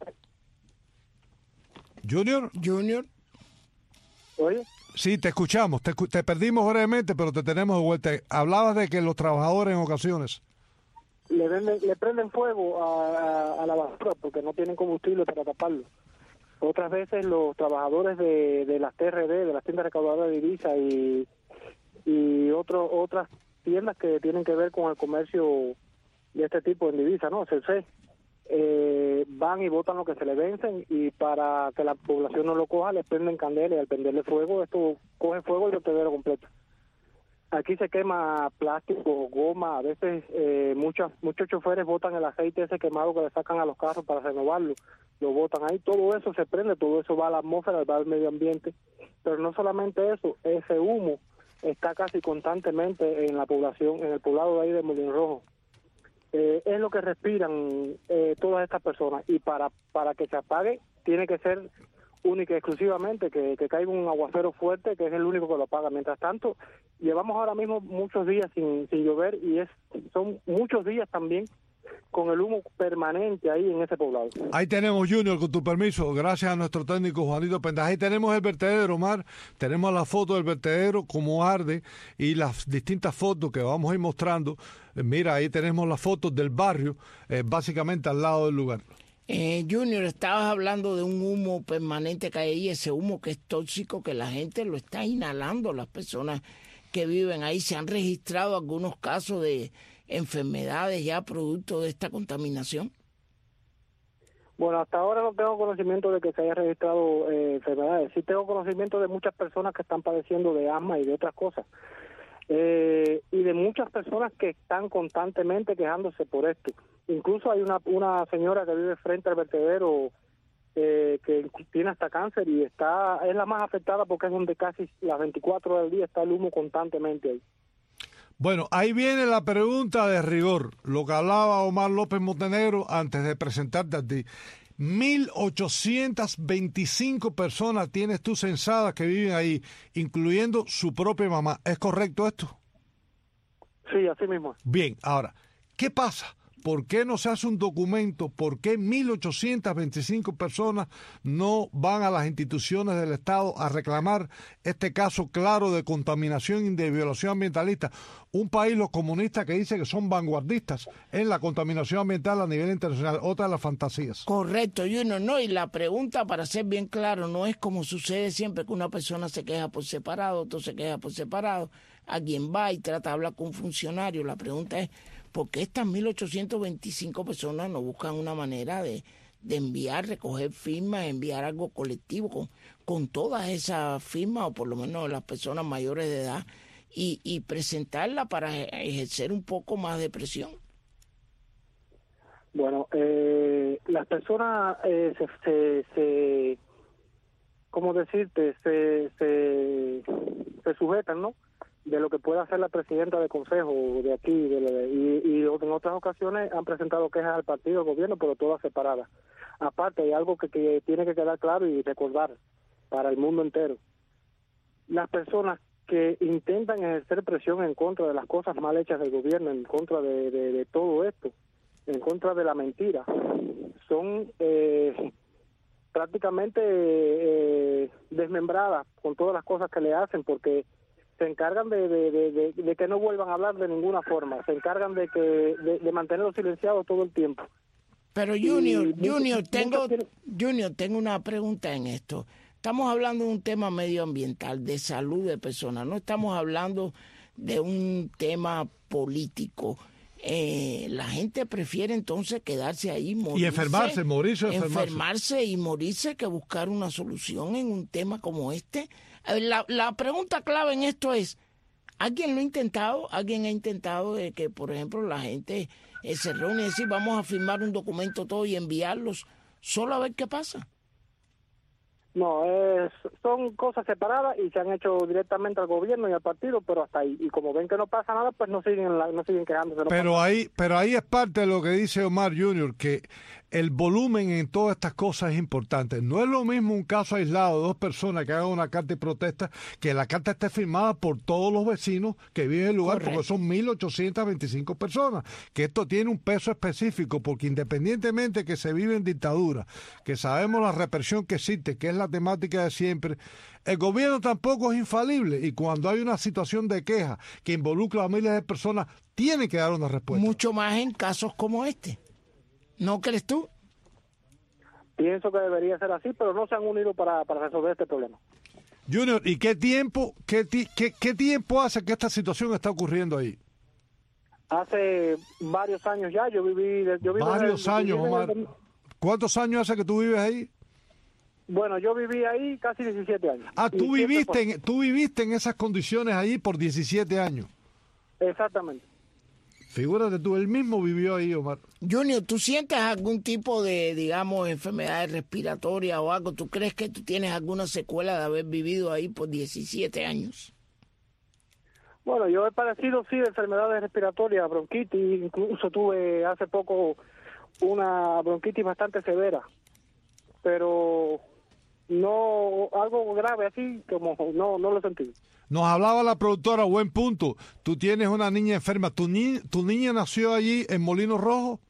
Junior. Junior. Oye. Sí, te escuchamos. Te, te perdimos brevemente, pero te tenemos de vuelta. Hablabas de que los trabajadores en ocasiones... Le, venden, le prenden fuego a, a, a la basura porque no tienen combustible para taparlo. Otras veces los trabajadores de, de las T R D, de las tiendas recaudadoras de divisas y, y otro, otras tiendas que tienen que ver con el comercio de este tipo en divisa, ¿no? C L C, eh, van y botan lo que se le vencen y para que la población no lo coja les prenden candela y al prenderle fuego esto coge fuego el vertedero completo. Aquí se quema plástico, goma, a veces eh, muchos muchos choferes botan el aceite ese quemado que le sacan a los carros para renovarlo, lo botan ahí, todo eso se prende, todo eso va a la atmósfera, va al medio ambiente, pero no solamente eso, ese humo está casi constantemente en la población, en el poblado de ahí de Molino Rojo. Eh, es lo que respiran eh, todas estas personas y para para que se apague tiene que ser única y exclusivamente que, que caiga un aguacero fuerte que es el único que lo apaga. Mientras tanto, llevamos ahora mismo muchos días sin, sin llover y es son muchos días también con el humo permanente ahí en ese poblado. Ahí tenemos, Junior, con tu permiso, gracias a nuestro técnico Juanito Pendas. Ahí tenemos el vertedero, Omar, tenemos la foto del vertedero, cómo arde y las distintas fotos que vamos a ir mostrando. Eh, mira, ahí tenemos las fotos del barrio, eh, básicamente al lado del lugar. Eh, Junior, estabas hablando de un humo permanente que hay ahí, ese humo que es tóxico, que la gente lo está inhalando, las personas que viven ahí. Se han registrado algunos casos de enfermedades ya producto de esta contaminación. Bueno, hasta ahora no tengo conocimiento de que se haya registrado eh, enfermedades. Sí tengo conocimiento de muchas personas que están padeciendo de asma y de otras cosas. Eh, y de muchas personas que están constantemente quejándose por esto. Incluso hay una una señora que vive frente al vertedero eh, que tiene hasta cáncer y está es la más afectada porque es donde casi las veinticuatro horas del día está el humo constantemente ahí. Bueno, ahí viene la pregunta de rigor, lo que hablaba Omar López Montenegro antes de presentarte a ti. mil ochocientas veinticinco personas tienes tú censadas que viven ahí, incluyendo su propia mamá. ¿Es correcto esto? Sí, así mismo. Bien, ahora, ¿qué pasa? ¿Por qué no se hace un documento? ¿Por qué mil ochocientas veinticinco personas no van a las instituciones del Estado a reclamar este caso claro de contaminación y de violación ambientalista? Un país, los comunistas, que dice que son vanguardistas en la contaminación ambiental a nivel internacional. Otra de las fantasías. Correcto, Junior. No, y la pregunta, para ser bien claro, no es como sucede siempre que una persona se queja por separado, otro se queja por separado. Alguien va y trata de hablar con un funcionario. La pregunta es, ¿por qué estas mil ochocientas veinticinco personas no buscan una manera de, de enviar, recoger firmas, enviar algo colectivo con, con todas esas firmas, o por lo menos las personas mayores de edad, y, y presentarla para ejercer un poco más de presión? Bueno, eh, las personas eh, se, se, se, ¿cómo decirte? Se, se, se sujetan, ¿no?, de lo que pueda hacer la presidenta del consejo de aquí de la, y, y en otras ocasiones han presentado quejas al partido, al gobierno, pero todas separadas. Aparte, hay algo que, que tiene que quedar claro y recordar para el mundo entero. Las personas que intentan ejercer presión en contra de las cosas mal hechas del gobierno, en contra de, de, de todo esto, en contra de la mentira, son eh, prácticamente eh, desmembradas con todas las cosas que le hacen, porque se encargan de, de, de, de, de que no vuelvan a hablar de ninguna forma, se encargan de que de, de mantenerlos silenciados todo el tiempo. Pero Junior, y, Junior, muchos, tengo muchos... Junior, tengo una pregunta en esto. Estamos hablando de un tema medioambiental, de salud de personas, no estamos hablando de un tema político. Eh, la gente prefiere entonces quedarse ahí, morirse, y enfermarse, morirse, enfermarse. enfermarse y morirse que buscar una solución en un tema como este. La, la pregunta clave en esto es, ¿alguien lo ha intentado? ¿Alguien ha intentado de que, por ejemplo, la gente eh, se reúnen y decir, vamos a firmar un documento todo y enviarlos, solo a ver qué pasa. No, es, son cosas separadas y se han hecho directamente al gobierno y al partido, pero hasta ahí. Y como ven que no pasa nada, pues no siguen la, no siguen quejándose. No pero ahí, pero ahí es parte de lo que dice Omar junior, que el volumen en todas estas cosas es importante. No es lo mismo un caso aislado de dos personas que hagan una carta de protesta, que la carta esté firmada por todos los vecinos que viven en el lugar. Correcto. Porque son mil ochocientas veinticinco personas, que esto tiene un peso específico, porque independientemente que se vive en dictadura, que sabemos la represión que existe, que es la temática de siempre, el gobierno tampoco es infalible, y cuando hay una situación de queja que involucra a miles de personas, tiene que dar una respuesta. Mucho más en casos como este. ¿No crees tú? Pienso que debería ser así, pero no se han unido para, para resolver este problema. Junior, ¿y qué tiempo qué, qué, qué tiempo hace que esta situación está ocurriendo ahí? Hace varios años ya, yo viví... Yo vivo varios en el, años, viví Omar. En el, ¿Cuántos años hace que tú vives ahí? Bueno, yo viví ahí casi diecisiete años. Ah, tú viviste, en, tú viviste en esas condiciones ahí por diecisiete años. Exactamente. Figúrate tú, él mismo vivió ahí, Omar. Junior, ¿tú sientes algún tipo de, digamos, enfermedad respiratoria o algo? ¿Tú crees que tú tienes alguna secuela de haber vivido ahí por diecisiete años? Bueno, yo he padecido, sí, de enfermedades respiratorias, bronquitis, incluso tuve hace poco una bronquitis bastante severa, pero no algo grave así, como no, no lo sentí. Nos hablaba la productora, buen punto. Tú tienes una niña enferma. ¿Tu, ni ¿Tu niña nació allí en Molino Rojo?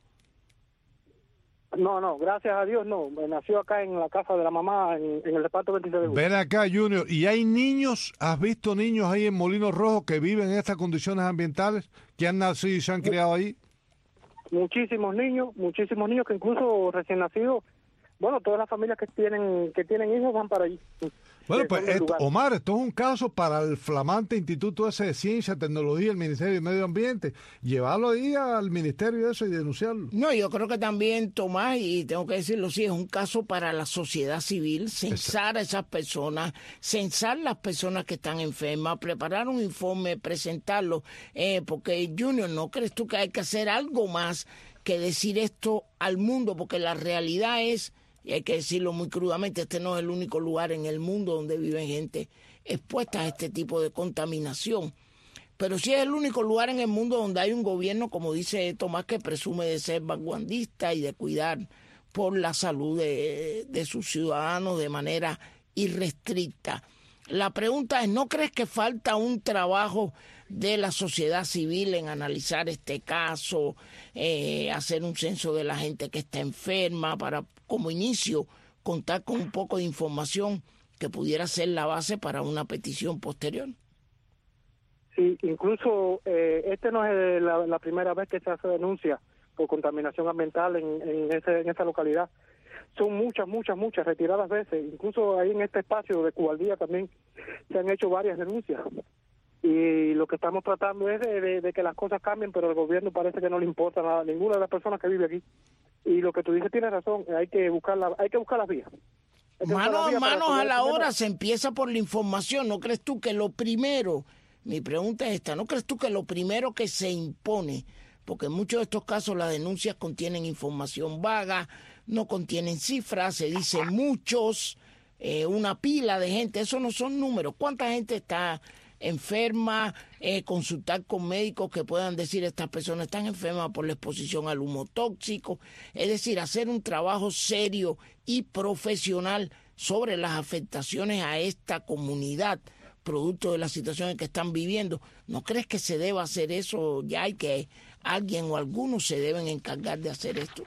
No, no, gracias a Dios no. Nació acá en la casa de la mamá, en, en el reparto veintiséis de julio. Ven acá, Junior. ¿Y hay niños, has visto niños ahí en Molino Rojo que viven en estas condiciones ambientales, que han nacido y se han criado ahí? Muchísimos niños, muchísimos niños que incluso recién nacidos, bueno, todas las familias que tienen que tienen hijos van para allí. Bueno, pues, esto, Omar, esto es un caso para el flamante Instituto ese de Ciencia, Tecnología, el Ministerio de Medio Ambiente. Llevarlo ahí al Ministerio de eso y denunciarlo. No, yo creo que también, Tomás, y tengo que decirlo, sí, es un caso para la sociedad civil, censar a esas personas, censar las personas que están enfermas, preparar un informe, presentarlo, eh, porque, Junior, ¿no crees tú que hay que hacer algo más que decir esto al mundo? Porque la realidad es... y hay que decirlo muy crudamente, este no es el único lugar en el mundo donde vive gente expuesta a este tipo de contaminación. Pero sí es el único lugar en el mundo donde hay un gobierno, como dice Tomás, que presume de ser vanguardista y de cuidar por la salud de, de sus ciudadanos de manera irrestricta. La pregunta es, ¿no crees que falta un trabajo de la sociedad civil en analizar este caso, eh, hacer un censo de la gente que está enferma para, como inicio, contar con un poco de información que pudiera ser la base para una petición posterior? Sí, incluso eh, este no es la, la primera vez que se hace denuncia por contaminación ambiental en, en, ese, en esa localidad. Son muchas, muchas, muchas, retiradas veces. Incluso ahí en este espacio de Cubaldía también se han hecho varias denuncias. Y lo que estamos tratando es de, de, de que las cosas cambien, pero al gobierno parece que no le importa nada a ninguna de las personas que vive aquí. Y lo que tú dices tiene razón, hay que buscar la, hay que buscar las vías. Manos a manos a la hora se empieza por la información. ¿No crees tú que lo primero, mi pregunta es esta, ¿no crees tú que lo primero que se impone, porque en muchos de estos casos las denuncias contienen información vaga, no contienen cifras, se dice muchos, eh, una pila de gente, eso no son números. ¿Cuánta gente está enferma? Eh, consultar con médicos que puedan decir estas personas están enfermas por la exposición al humo tóxico. Es decir, hacer un trabajo serio y profesional sobre las afectaciones a esta comunidad producto de la situación en que están viviendo. ¿No crees que se deba hacer eso ya y que alguien o algunos se deben encargar de hacer esto?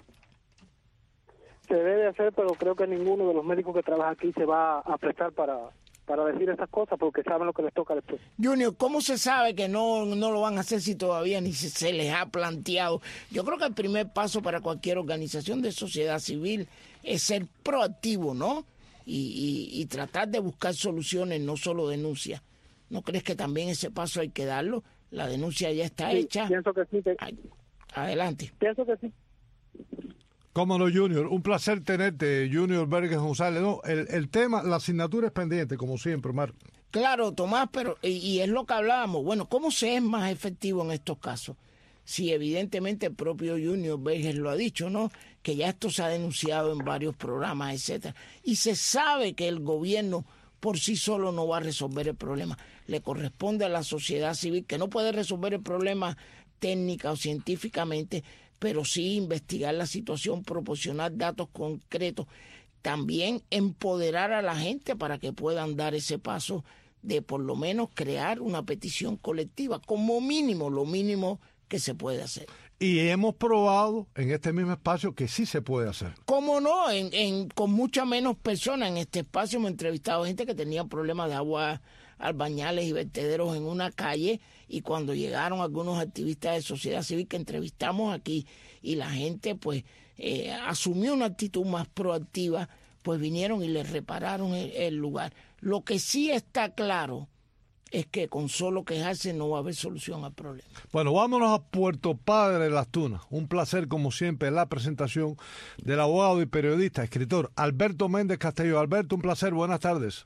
Se debe hacer, pero creo que ninguno de los médicos que trabaja aquí se va a prestar para, para decir esas cosas porque saben lo que les toca después. Junior, ¿cómo se sabe que no, no lo van a hacer si todavía ni se, se les ha planteado? Yo creo que el primer paso para cualquier organización de sociedad civil es ser proactivo, ¿no? Y, y, y tratar de buscar soluciones, no solo denuncias. ¿No crees que también ese paso hay que darlo? La denuncia ya está sí, hecha. Pienso que sí. Que... Adelante. Pienso que sí. Cómo no, Junior. Un placer tenerte, Junior Berges González. No, el, el tema, la asignatura es pendiente, como siempre, Omar. Claro, Tomás, pero y, y es lo que hablábamos. Bueno, ¿cómo se es más efectivo en estos casos? si evidentemente el propio Junior Berges lo ha dicho, ¿no? Que ya esto se ha denunciado en varios programas, etcétera. Y se sabe que el gobierno por sí solo no va a resolver el problema. Le corresponde a la sociedad civil, que no puede resolver el problema técnica o científicamente, pero sí investigar la situación, proporcionar datos concretos, también empoderar a la gente para que puedan dar ese paso de por lo menos crear una petición colectiva, como mínimo, lo mínimo que se puede hacer. Y hemos probado en este mismo espacio que sí se puede hacer. ¿Cómo no? En, en, con muchas menos personas en este espacio hemos entrevistado gente que tenía problemas de agua, albañales y vertederos en una calle, y cuando llegaron algunos activistas de sociedad civil que entrevistamos aquí y la gente pues eh, asumió una actitud más proactiva, pues vinieron y les repararon el, el lugar. Lo que sí está claro es que con solo quejarse no va a haber solución al problema. Bueno, vámonos a Puerto Padre de las Tunas. Un placer, como siempre, la presentación del abogado y periodista, escritor Alberto Méndez Castelló. Alberto, un placer, buenas tardes.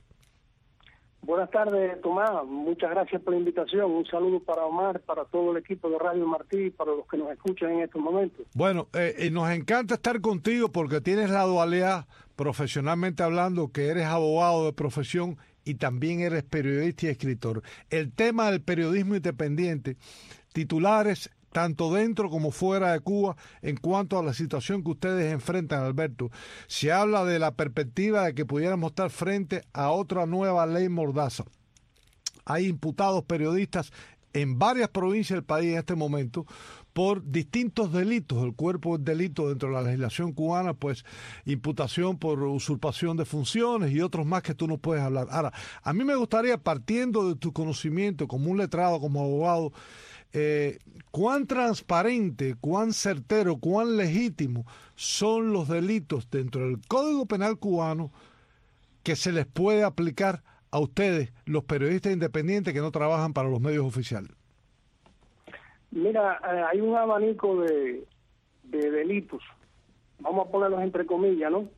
Buenas tardes, Tomás. Muchas gracias por la invitación. Un saludo para Omar, para todo el equipo de Radio Martí y para los que nos escuchan en estos momentos. Bueno, eh, nos encanta estar contigo porque tienes la dualidad, profesionalmente hablando, que eres abogado de profesión y también eres periodista y escritor. El tema del periodismo independiente, titulares tanto dentro como fuera de Cuba, en cuanto a la situación que ustedes enfrentan, Alberto. Se habla de la perspectiva de que pudiéramos estar frente a otra nueva ley Mordaza. Hay imputados periodistas en varias provincias del país en este momento por distintos delitos. El cuerpo del delito dentro de la legislación cubana, pues imputación por usurpación de funciones y otros más que tú no puedes hablar. Ahora, a mí me gustaría, partiendo de tu conocimiento como un letrado, como abogado, eh, cuán transparente, cuán certero, cuán legítimo son los delitos dentro del Código Penal cubano que se les puede aplicar a ustedes, los periodistas independientes que no trabajan para los medios oficiales. Mira, eh, hay un abanico de, de delitos, vamos a ponerlos entre comillas, ¿no?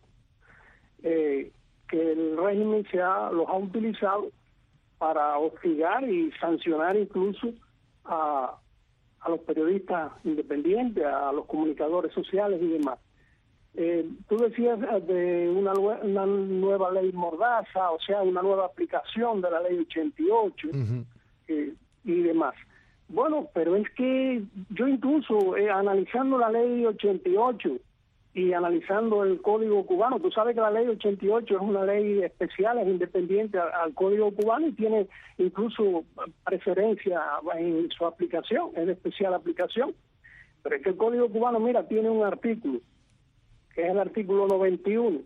Eh, que el régimen se ha, los ha utilizado para hostigar y sancionar incluso a, a los periodistas independientes, a los comunicadores sociales y demás. Eh, tú decías de una, una nueva ley Mordaza, o sea, una nueva aplicación de la ley ochenta y ocho uh-huh. eh, y demás. Bueno, pero es que yo incluso eh, analizando la ley ochenta y ocho y analizando el Código Cubano, tú sabes que la ley ochenta y ocho es una ley especial, es independiente al, al Código Cubano y tiene incluso preferencia en su aplicación, es de especial aplicación. Pero es que el Código Cubano, mira, tiene un artículo, que es el artículo noventa y uno.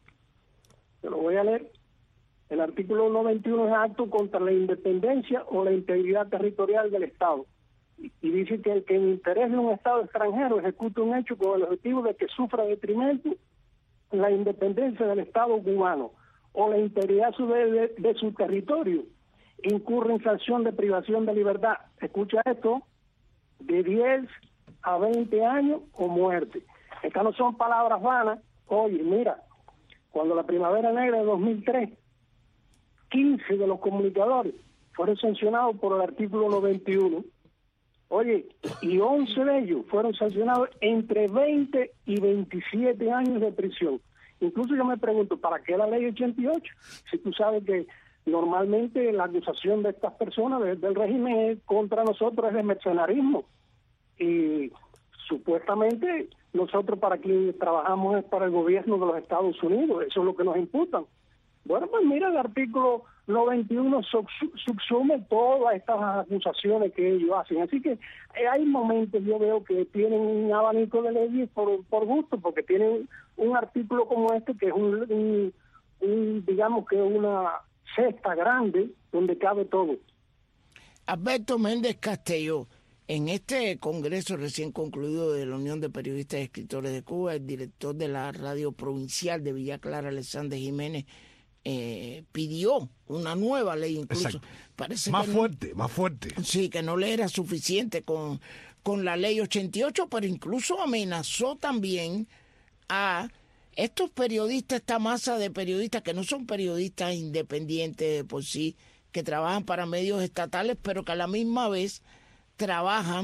Te lo voy a leer. El artículo noventa y uno es acto contra la independencia o la integridad territorial del Estado. Y, y dice que el que en interés de un Estado extranjero ejecuta un hecho con el objetivo de que sufra detrimento la independencia del Estado cubano o la integridad de, de, de su territorio, incurre en sanción de privación de libertad. Escucha esto, de diez a veinte años o muerte. Estas no son palabras vanas. Oye, mira, cuando la Primavera Negra de dos mil tres, quince de los comunicadores fueron sancionados por el artículo noventa y uno. Oye, y once de ellos fueron sancionados entre veinte y veintisiete años de prisión. Incluso yo me pregunto, ¿para qué la ley ochenta y ocho? Si tú sabes que normalmente la acusación de estas personas de, del régimen es, contra nosotros es de mercenarismo. Y supuestamente nosotros para quien trabajamos es para el gobierno de los Estados Unidos, eso es lo que nos imputan. Bueno, pues mira, el artículo noventa y uno subsume todas estas acusaciones que ellos hacen. Así que eh, hay momentos, yo veo que tienen un abanico de leyes por, por gusto, porque tienen un artículo como este, que es un, un, un digamos que una cesta grande donde cabe todo. Alberto Méndez Castelló, en este congreso recién concluido de la Unión de Periodistas y Escritores de Cuba, el director de la radio provincial de Villa Clara, Alexander Jiménez, Eh, pidió una nueva ley, incluso parece más que fuerte, no, más fuerte. Sí, que no le era suficiente con, con la ley ochenta y ocho, pero incluso amenazó también a estos periodistas, esta masa de periodistas que no son periodistas independientes de por sí, que trabajan para medios estatales, pero que a la misma vez trabajan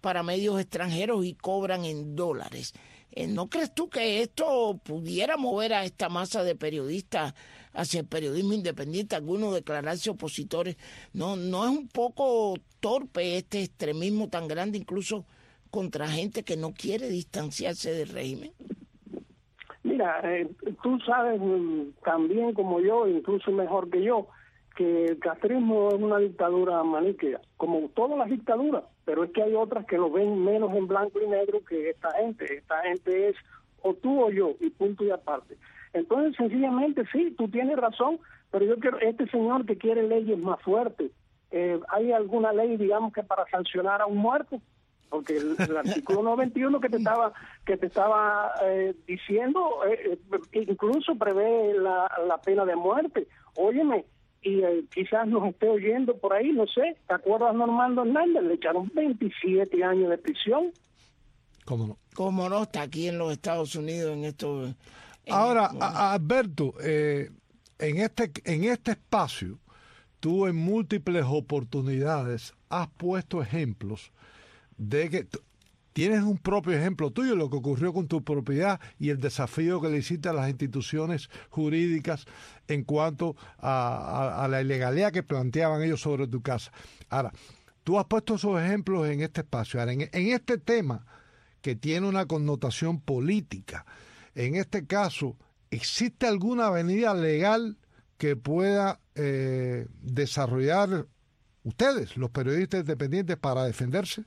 para medios extranjeros y cobran en dólares. Eh, ¿No crees tú que esto pudiera mover a esta masa de periodistas hacia el periodismo independiente, algunos declararse opositores? ¿No, no es un poco torpe este extremismo tan grande, incluso contra gente que no quiere distanciarse del régimen? Mira, eh, tú sabes tan bien como yo, incluso mejor que yo, que el castrismo es una dictadura maniquea, como todas las dictaduras, pero es que hay otras que lo ven menos en blanco y negro que esta gente. Esta gente es o tú o yo, y punto y aparte. Entonces, sencillamente, sí, tú tienes razón, pero yo quiero, este señor que quiere leyes más fuertes, eh, ¿hay alguna ley, digamos, que para sancionar a un muerto? Porque el, el artículo noventa y uno que te estaba que te estaba eh, diciendo eh, incluso prevé la, la pena de muerte. Óyeme, y eh, quizás nos esté oyendo por ahí, no sé, ¿te acuerdas de Normando Hernández? Le echaron veintisiete años de prisión. ¿Cómo no? ¿Cómo no? Está aquí en los Estados Unidos en esto. En Ahora, bueno. a, Alberto, eh, en este en este espacio, tú en múltiples oportunidades has puesto ejemplos de que t- tienes un propio ejemplo tuyo, lo que ocurrió con tu propiedad y el desafío que le hiciste a las instituciones jurídicas en cuanto a, a, a la ilegalidad que planteaban ellos sobre tu casa. Ahora, tú has puesto esos ejemplos en este espacio. Ahora, en, en este tema que tiene una connotación política, en este caso, ¿existe alguna avenida legal que pueda eh, desarrollar ustedes, los periodistas independientes, para defenderse?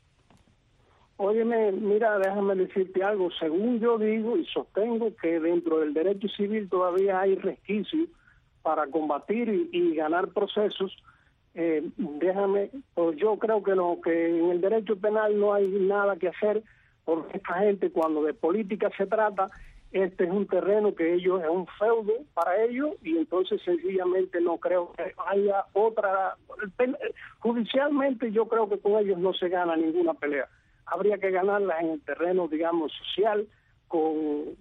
Óyeme, mira, déjame decirte algo. Según yo digo y sostengo que dentro del derecho civil todavía hay resquicios para combatir y, y ganar procesos. Eh, déjame, pues yo creo que no, que en el derecho penal no hay nada que hacer, porque esta gente, cuando de política se trata, este es un terreno que ellos es un feudo para ellos, y entonces sencillamente no creo que haya otra. Judicialmente yo creo que con ellos no se gana ninguna pelea. Habría que ganarlas en el terreno, digamos, social, con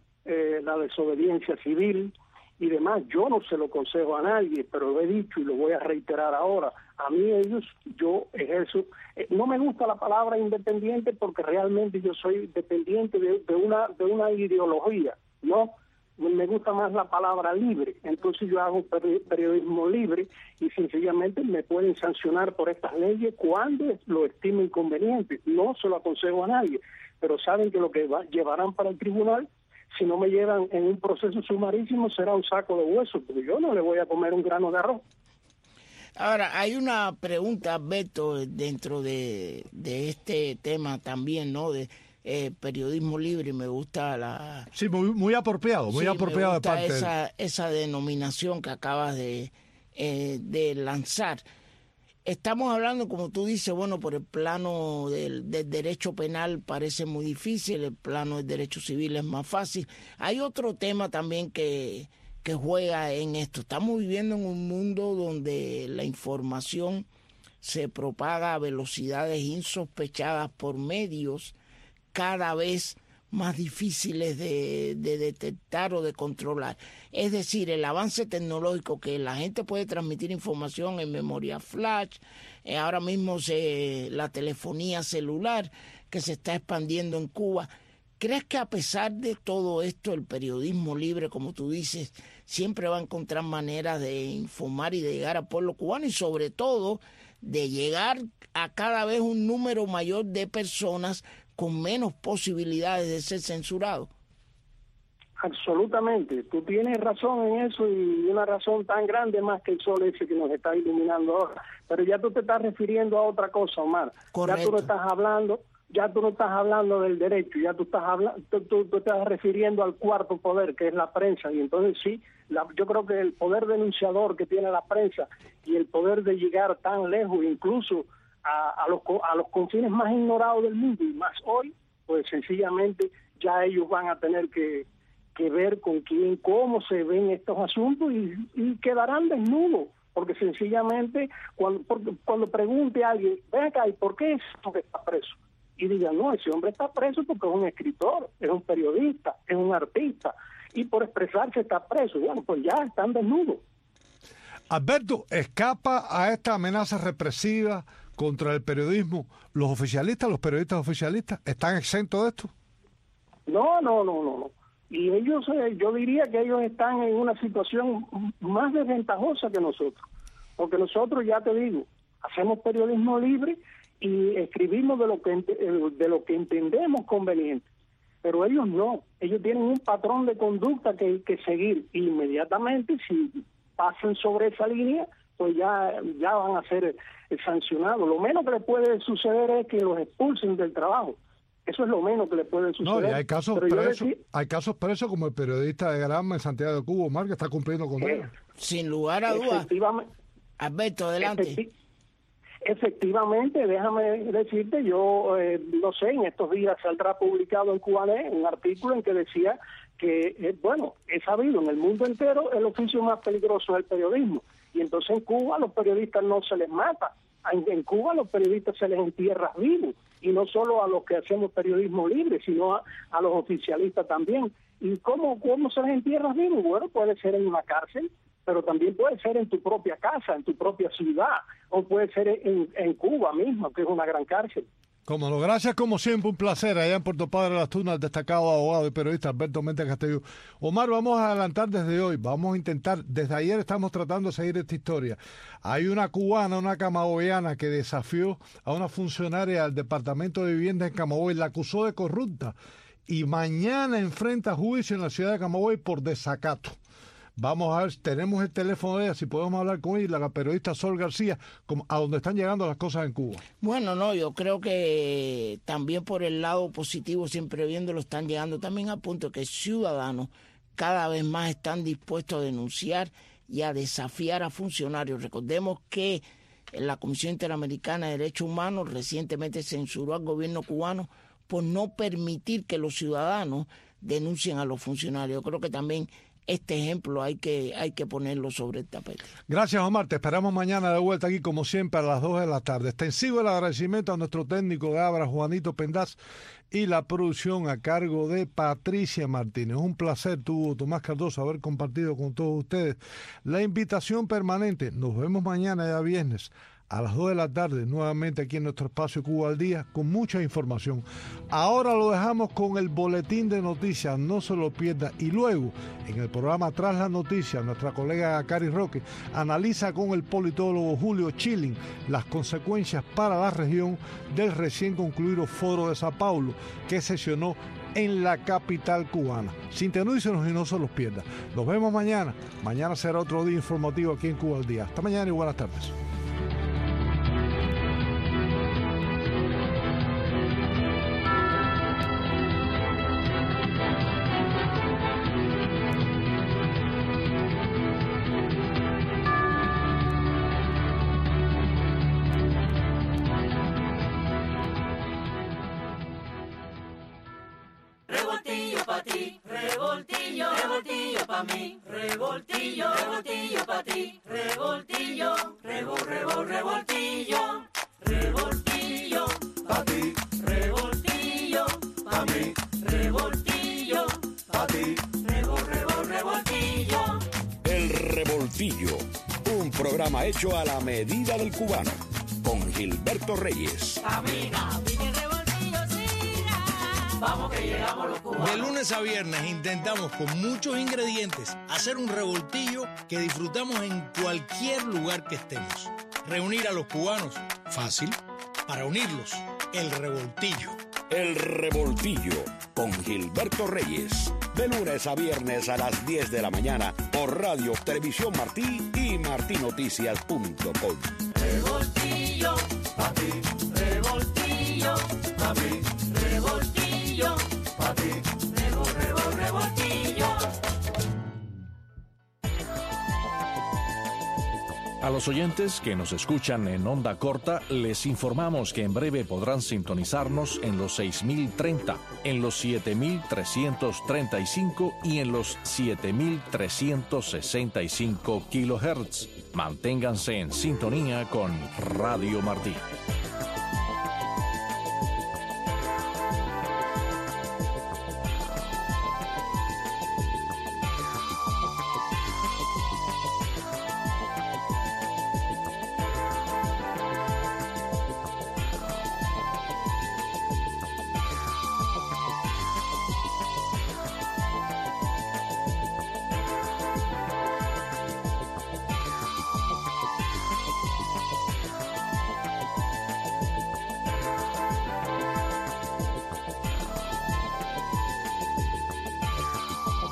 eh, la desobediencia civil y demás. Yo no se lo aconsejo a nadie, pero lo he dicho y lo voy a reiterar ahora. A mí ellos, yo ejerzo, eh, no me gusta la palabra independiente, porque realmente yo soy dependiente de, de una de una ideología, ¿no? Me gusta más la palabra libre. Entonces yo hago periodismo libre y sencillamente me pueden sancionar por estas leyes cuando lo estimo inconveniente. No se lo aconsejo a nadie, pero saben que lo que va, llevarán para el tribunal, si no me llevan en un proceso sumarísimo, será un saco de huesos, porque yo no le voy a comer un grano de arroz. Ahora, hay una pregunta, Beto, dentro de, de este tema también, ¿no? De eh, periodismo libre, y me gusta la... Sí, muy, muy apropiado, muy sí, apropiado me gusta de parte esa, de... esa denominación que acabas de, eh, de lanzar. Estamos hablando, como tú dices, bueno, por el plano del, del derecho penal parece muy difícil, el plano del derecho civil es más fácil. Hay otro tema también que, que juega en esto. Estamos viviendo en un mundo donde la información se propaga a velocidades insospechadas por medios cada vez más difíciles de, de detectar o de controlar. Es decir, el avance tecnológico, que la gente puede transmitir información en memoria flash, eh, ahora mismo se, la telefonía celular que se está expandiendo en Cuba. ¿Crees que a pesar de todo esto, el periodismo libre, como tú dices, siempre va a encontrar maneras de informar y de llegar al pueblo cubano, y sobre todo de llegar a cada vez un número mayor de personas con menos posibilidades de ser censurado? Absolutamente, tú tienes razón en eso, y una razón tan grande más que el sol ese que nos está iluminando ahora. Pero ya tú te estás refiriendo a otra cosa, Omar. Correcto. Ya tú no estás hablando, ya tú no estás hablando del derecho, ya tú estás hablando, tú, tú, tú estás refiriendo al cuarto poder, que es la prensa. Y entonces sí, la, yo creo que el poder denunciador que tiene la prensa y el poder de llegar tan lejos, incluso A, a, los, a los confines más ignorados del mundo, y más hoy, pues sencillamente ya ellos van a tener que, que ver con quién, cómo se ven estos asuntos, y, y quedarán desnudos, porque sencillamente cuando, porque, cuando pregunte a alguien, ven acá, ¿y por qué es que está preso? Y digan, no, ese hombre está preso porque es un escritor, es un periodista, es un artista, y por expresarse está preso. Bueno, pues ya están desnudos. Alberto, ¿escapa a esta amenaza represiva contra el periodismo, los oficialistas, los periodistas oficialistas, ¿están exentos de esto? No, no, no, no, no. Y ellos, eh, yo diría que ellos están en una situación más desventajosa que nosotros, porque nosotros, ya te digo, hacemos periodismo libre y escribimos de lo que de lo que entendemos conveniente, pero ellos no, ellos tienen un patrón de conducta que, que seguir, y inmediatamente si pasan sobre esa línea, pues ya, ya van a ser sancionados. Lo menos que les puede suceder es que los expulsen del trabajo. Eso es lo menos que le puede suceder. No, y hay casos Pero presos, decía, hay casos presos como el periodista de Granma en Santiago de Cuba, Omar, que está cumpliendo con él. Sin lugar a dudas. Alberto, adelante. Efecti efectivamente, déjame decirte, yo eh, no sé, en estos días saldrá publicado en Cubanet un artículo en que decía que, eh, bueno, es sabido en el mundo entero el oficio más peligroso es el periodismo. Y entonces en Cuba a los periodistas no se les mata. En, en Cuba a los periodistas se les entierra vivos. Y no solo a los que hacemos periodismo libre, sino a, a los oficialistas también. ¿Y cómo, cómo se les entierra vivos? Bueno, puede ser en una cárcel, pero también puede ser en tu propia casa, en tu propia ciudad, o puede ser en, en Cuba mismo, que es una gran cárcel. Como no, gracias como siempre, un placer allá en Puerto Padre Las Tunas, el destacado abogado y periodista Alberto Méndez Castillo. Omar, vamos a adelantar desde hoy, vamos a intentar, desde ayer estamos tratando de seguir esta historia. Hay una cubana, una camagüeyana que desafió a una funcionaria del Departamento de Vivienda en Camagüey, la acusó de corrupta y mañana enfrenta juicio en la ciudad de Camagüey por desacato. Vamos a ver, tenemos el teléfono de ella, si podemos hablar con ella, la periodista Sol García, como, a dónde están llegando las cosas en Cuba. Bueno, no, yo creo que también por el lado positivo, siempre viéndolo, están llegando también a punto que ciudadanos cada vez más están dispuestos a denunciar y a desafiar a funcionarios. Recordemos que la Comisión Interamericana de Derechos Humanos recientemente censuró al gobierno cubano por no permitir que los ciudadanos denuncien a los funcionarios. Yo creo que también este ejemplo hay que hay que ponerlo sobre el tapete. Gracias, Omar. Te esperamos mañana de vuelta aquí, como siempre, a las dos de la tarde. Extensivo el agradecimiento a nuestro técnico de Abra, Juanito Pendaz, y la producción a cargo de Patricia Martínez. Un placer, tuvo Tomás Cardoso, haber compartido con todos ustedes la invitación permanente. Nos vemos mañana, ya viernes, a las dos de la tarde, nuevamente aquí en nuestro espacio Cuba al Día, con mucha información. Ahora lo dejamos con el boletín de noticias, no se lo pierda. Y luego, en el programa Tras la Noticia, nuestra colega Cari Roque analiza con el politólogo Julio Chilling las consecuencias para la región del recién concluido Foro de Sao Paulo, que sesionó en la capital cubana. Sintonícenos y no se los pierda. Nos vemos mañana. Mañana será otro día informativo aquí en Cuba al Día. Hasta mañana y buenas tardes. Revoltillo pa' ti, revoltillo, revoltillo pa' mí, revoltillo, revoltillo pa' ti, revoltillo, revol, revol, revoltillo, revoltillo pa' ti, revoltillo pa' mí, revoltillo pa' ti, revol, revol, revoltillo. El Revoltillo, un programa hecho a la medida del cubano, con Gilberto Reyes. Camina, pique revoltillo, siga. Vamos que llegamos los cubanos. De lunes a viernes intentamos con muchos ingredientes hacer un revoltillo que disfrutamos en cualquier lugar que estemos. Reunir a los cubanos, fácil. Para unirlos, el revoltillo. El Revoltillo, con Gilberto Reyes. De lunes a viernes a las diez de la mañana por Radio Televisión Martí y martinoticias punto com. Revoltillo, pa' ti, revoltillo, pa' mí, revoltillo, pa' ti, revol, revol, revoltillo. A los oyentes que nos escuchan en onda corta, les informamos que en breve podrán sintonizarnos en los seis mil treinta, en los siete mil trescientos treinta y cinco y en los siete mil trescientos sesenta y cinco kilohertz. Manténganse en sintonía con Radio Martí.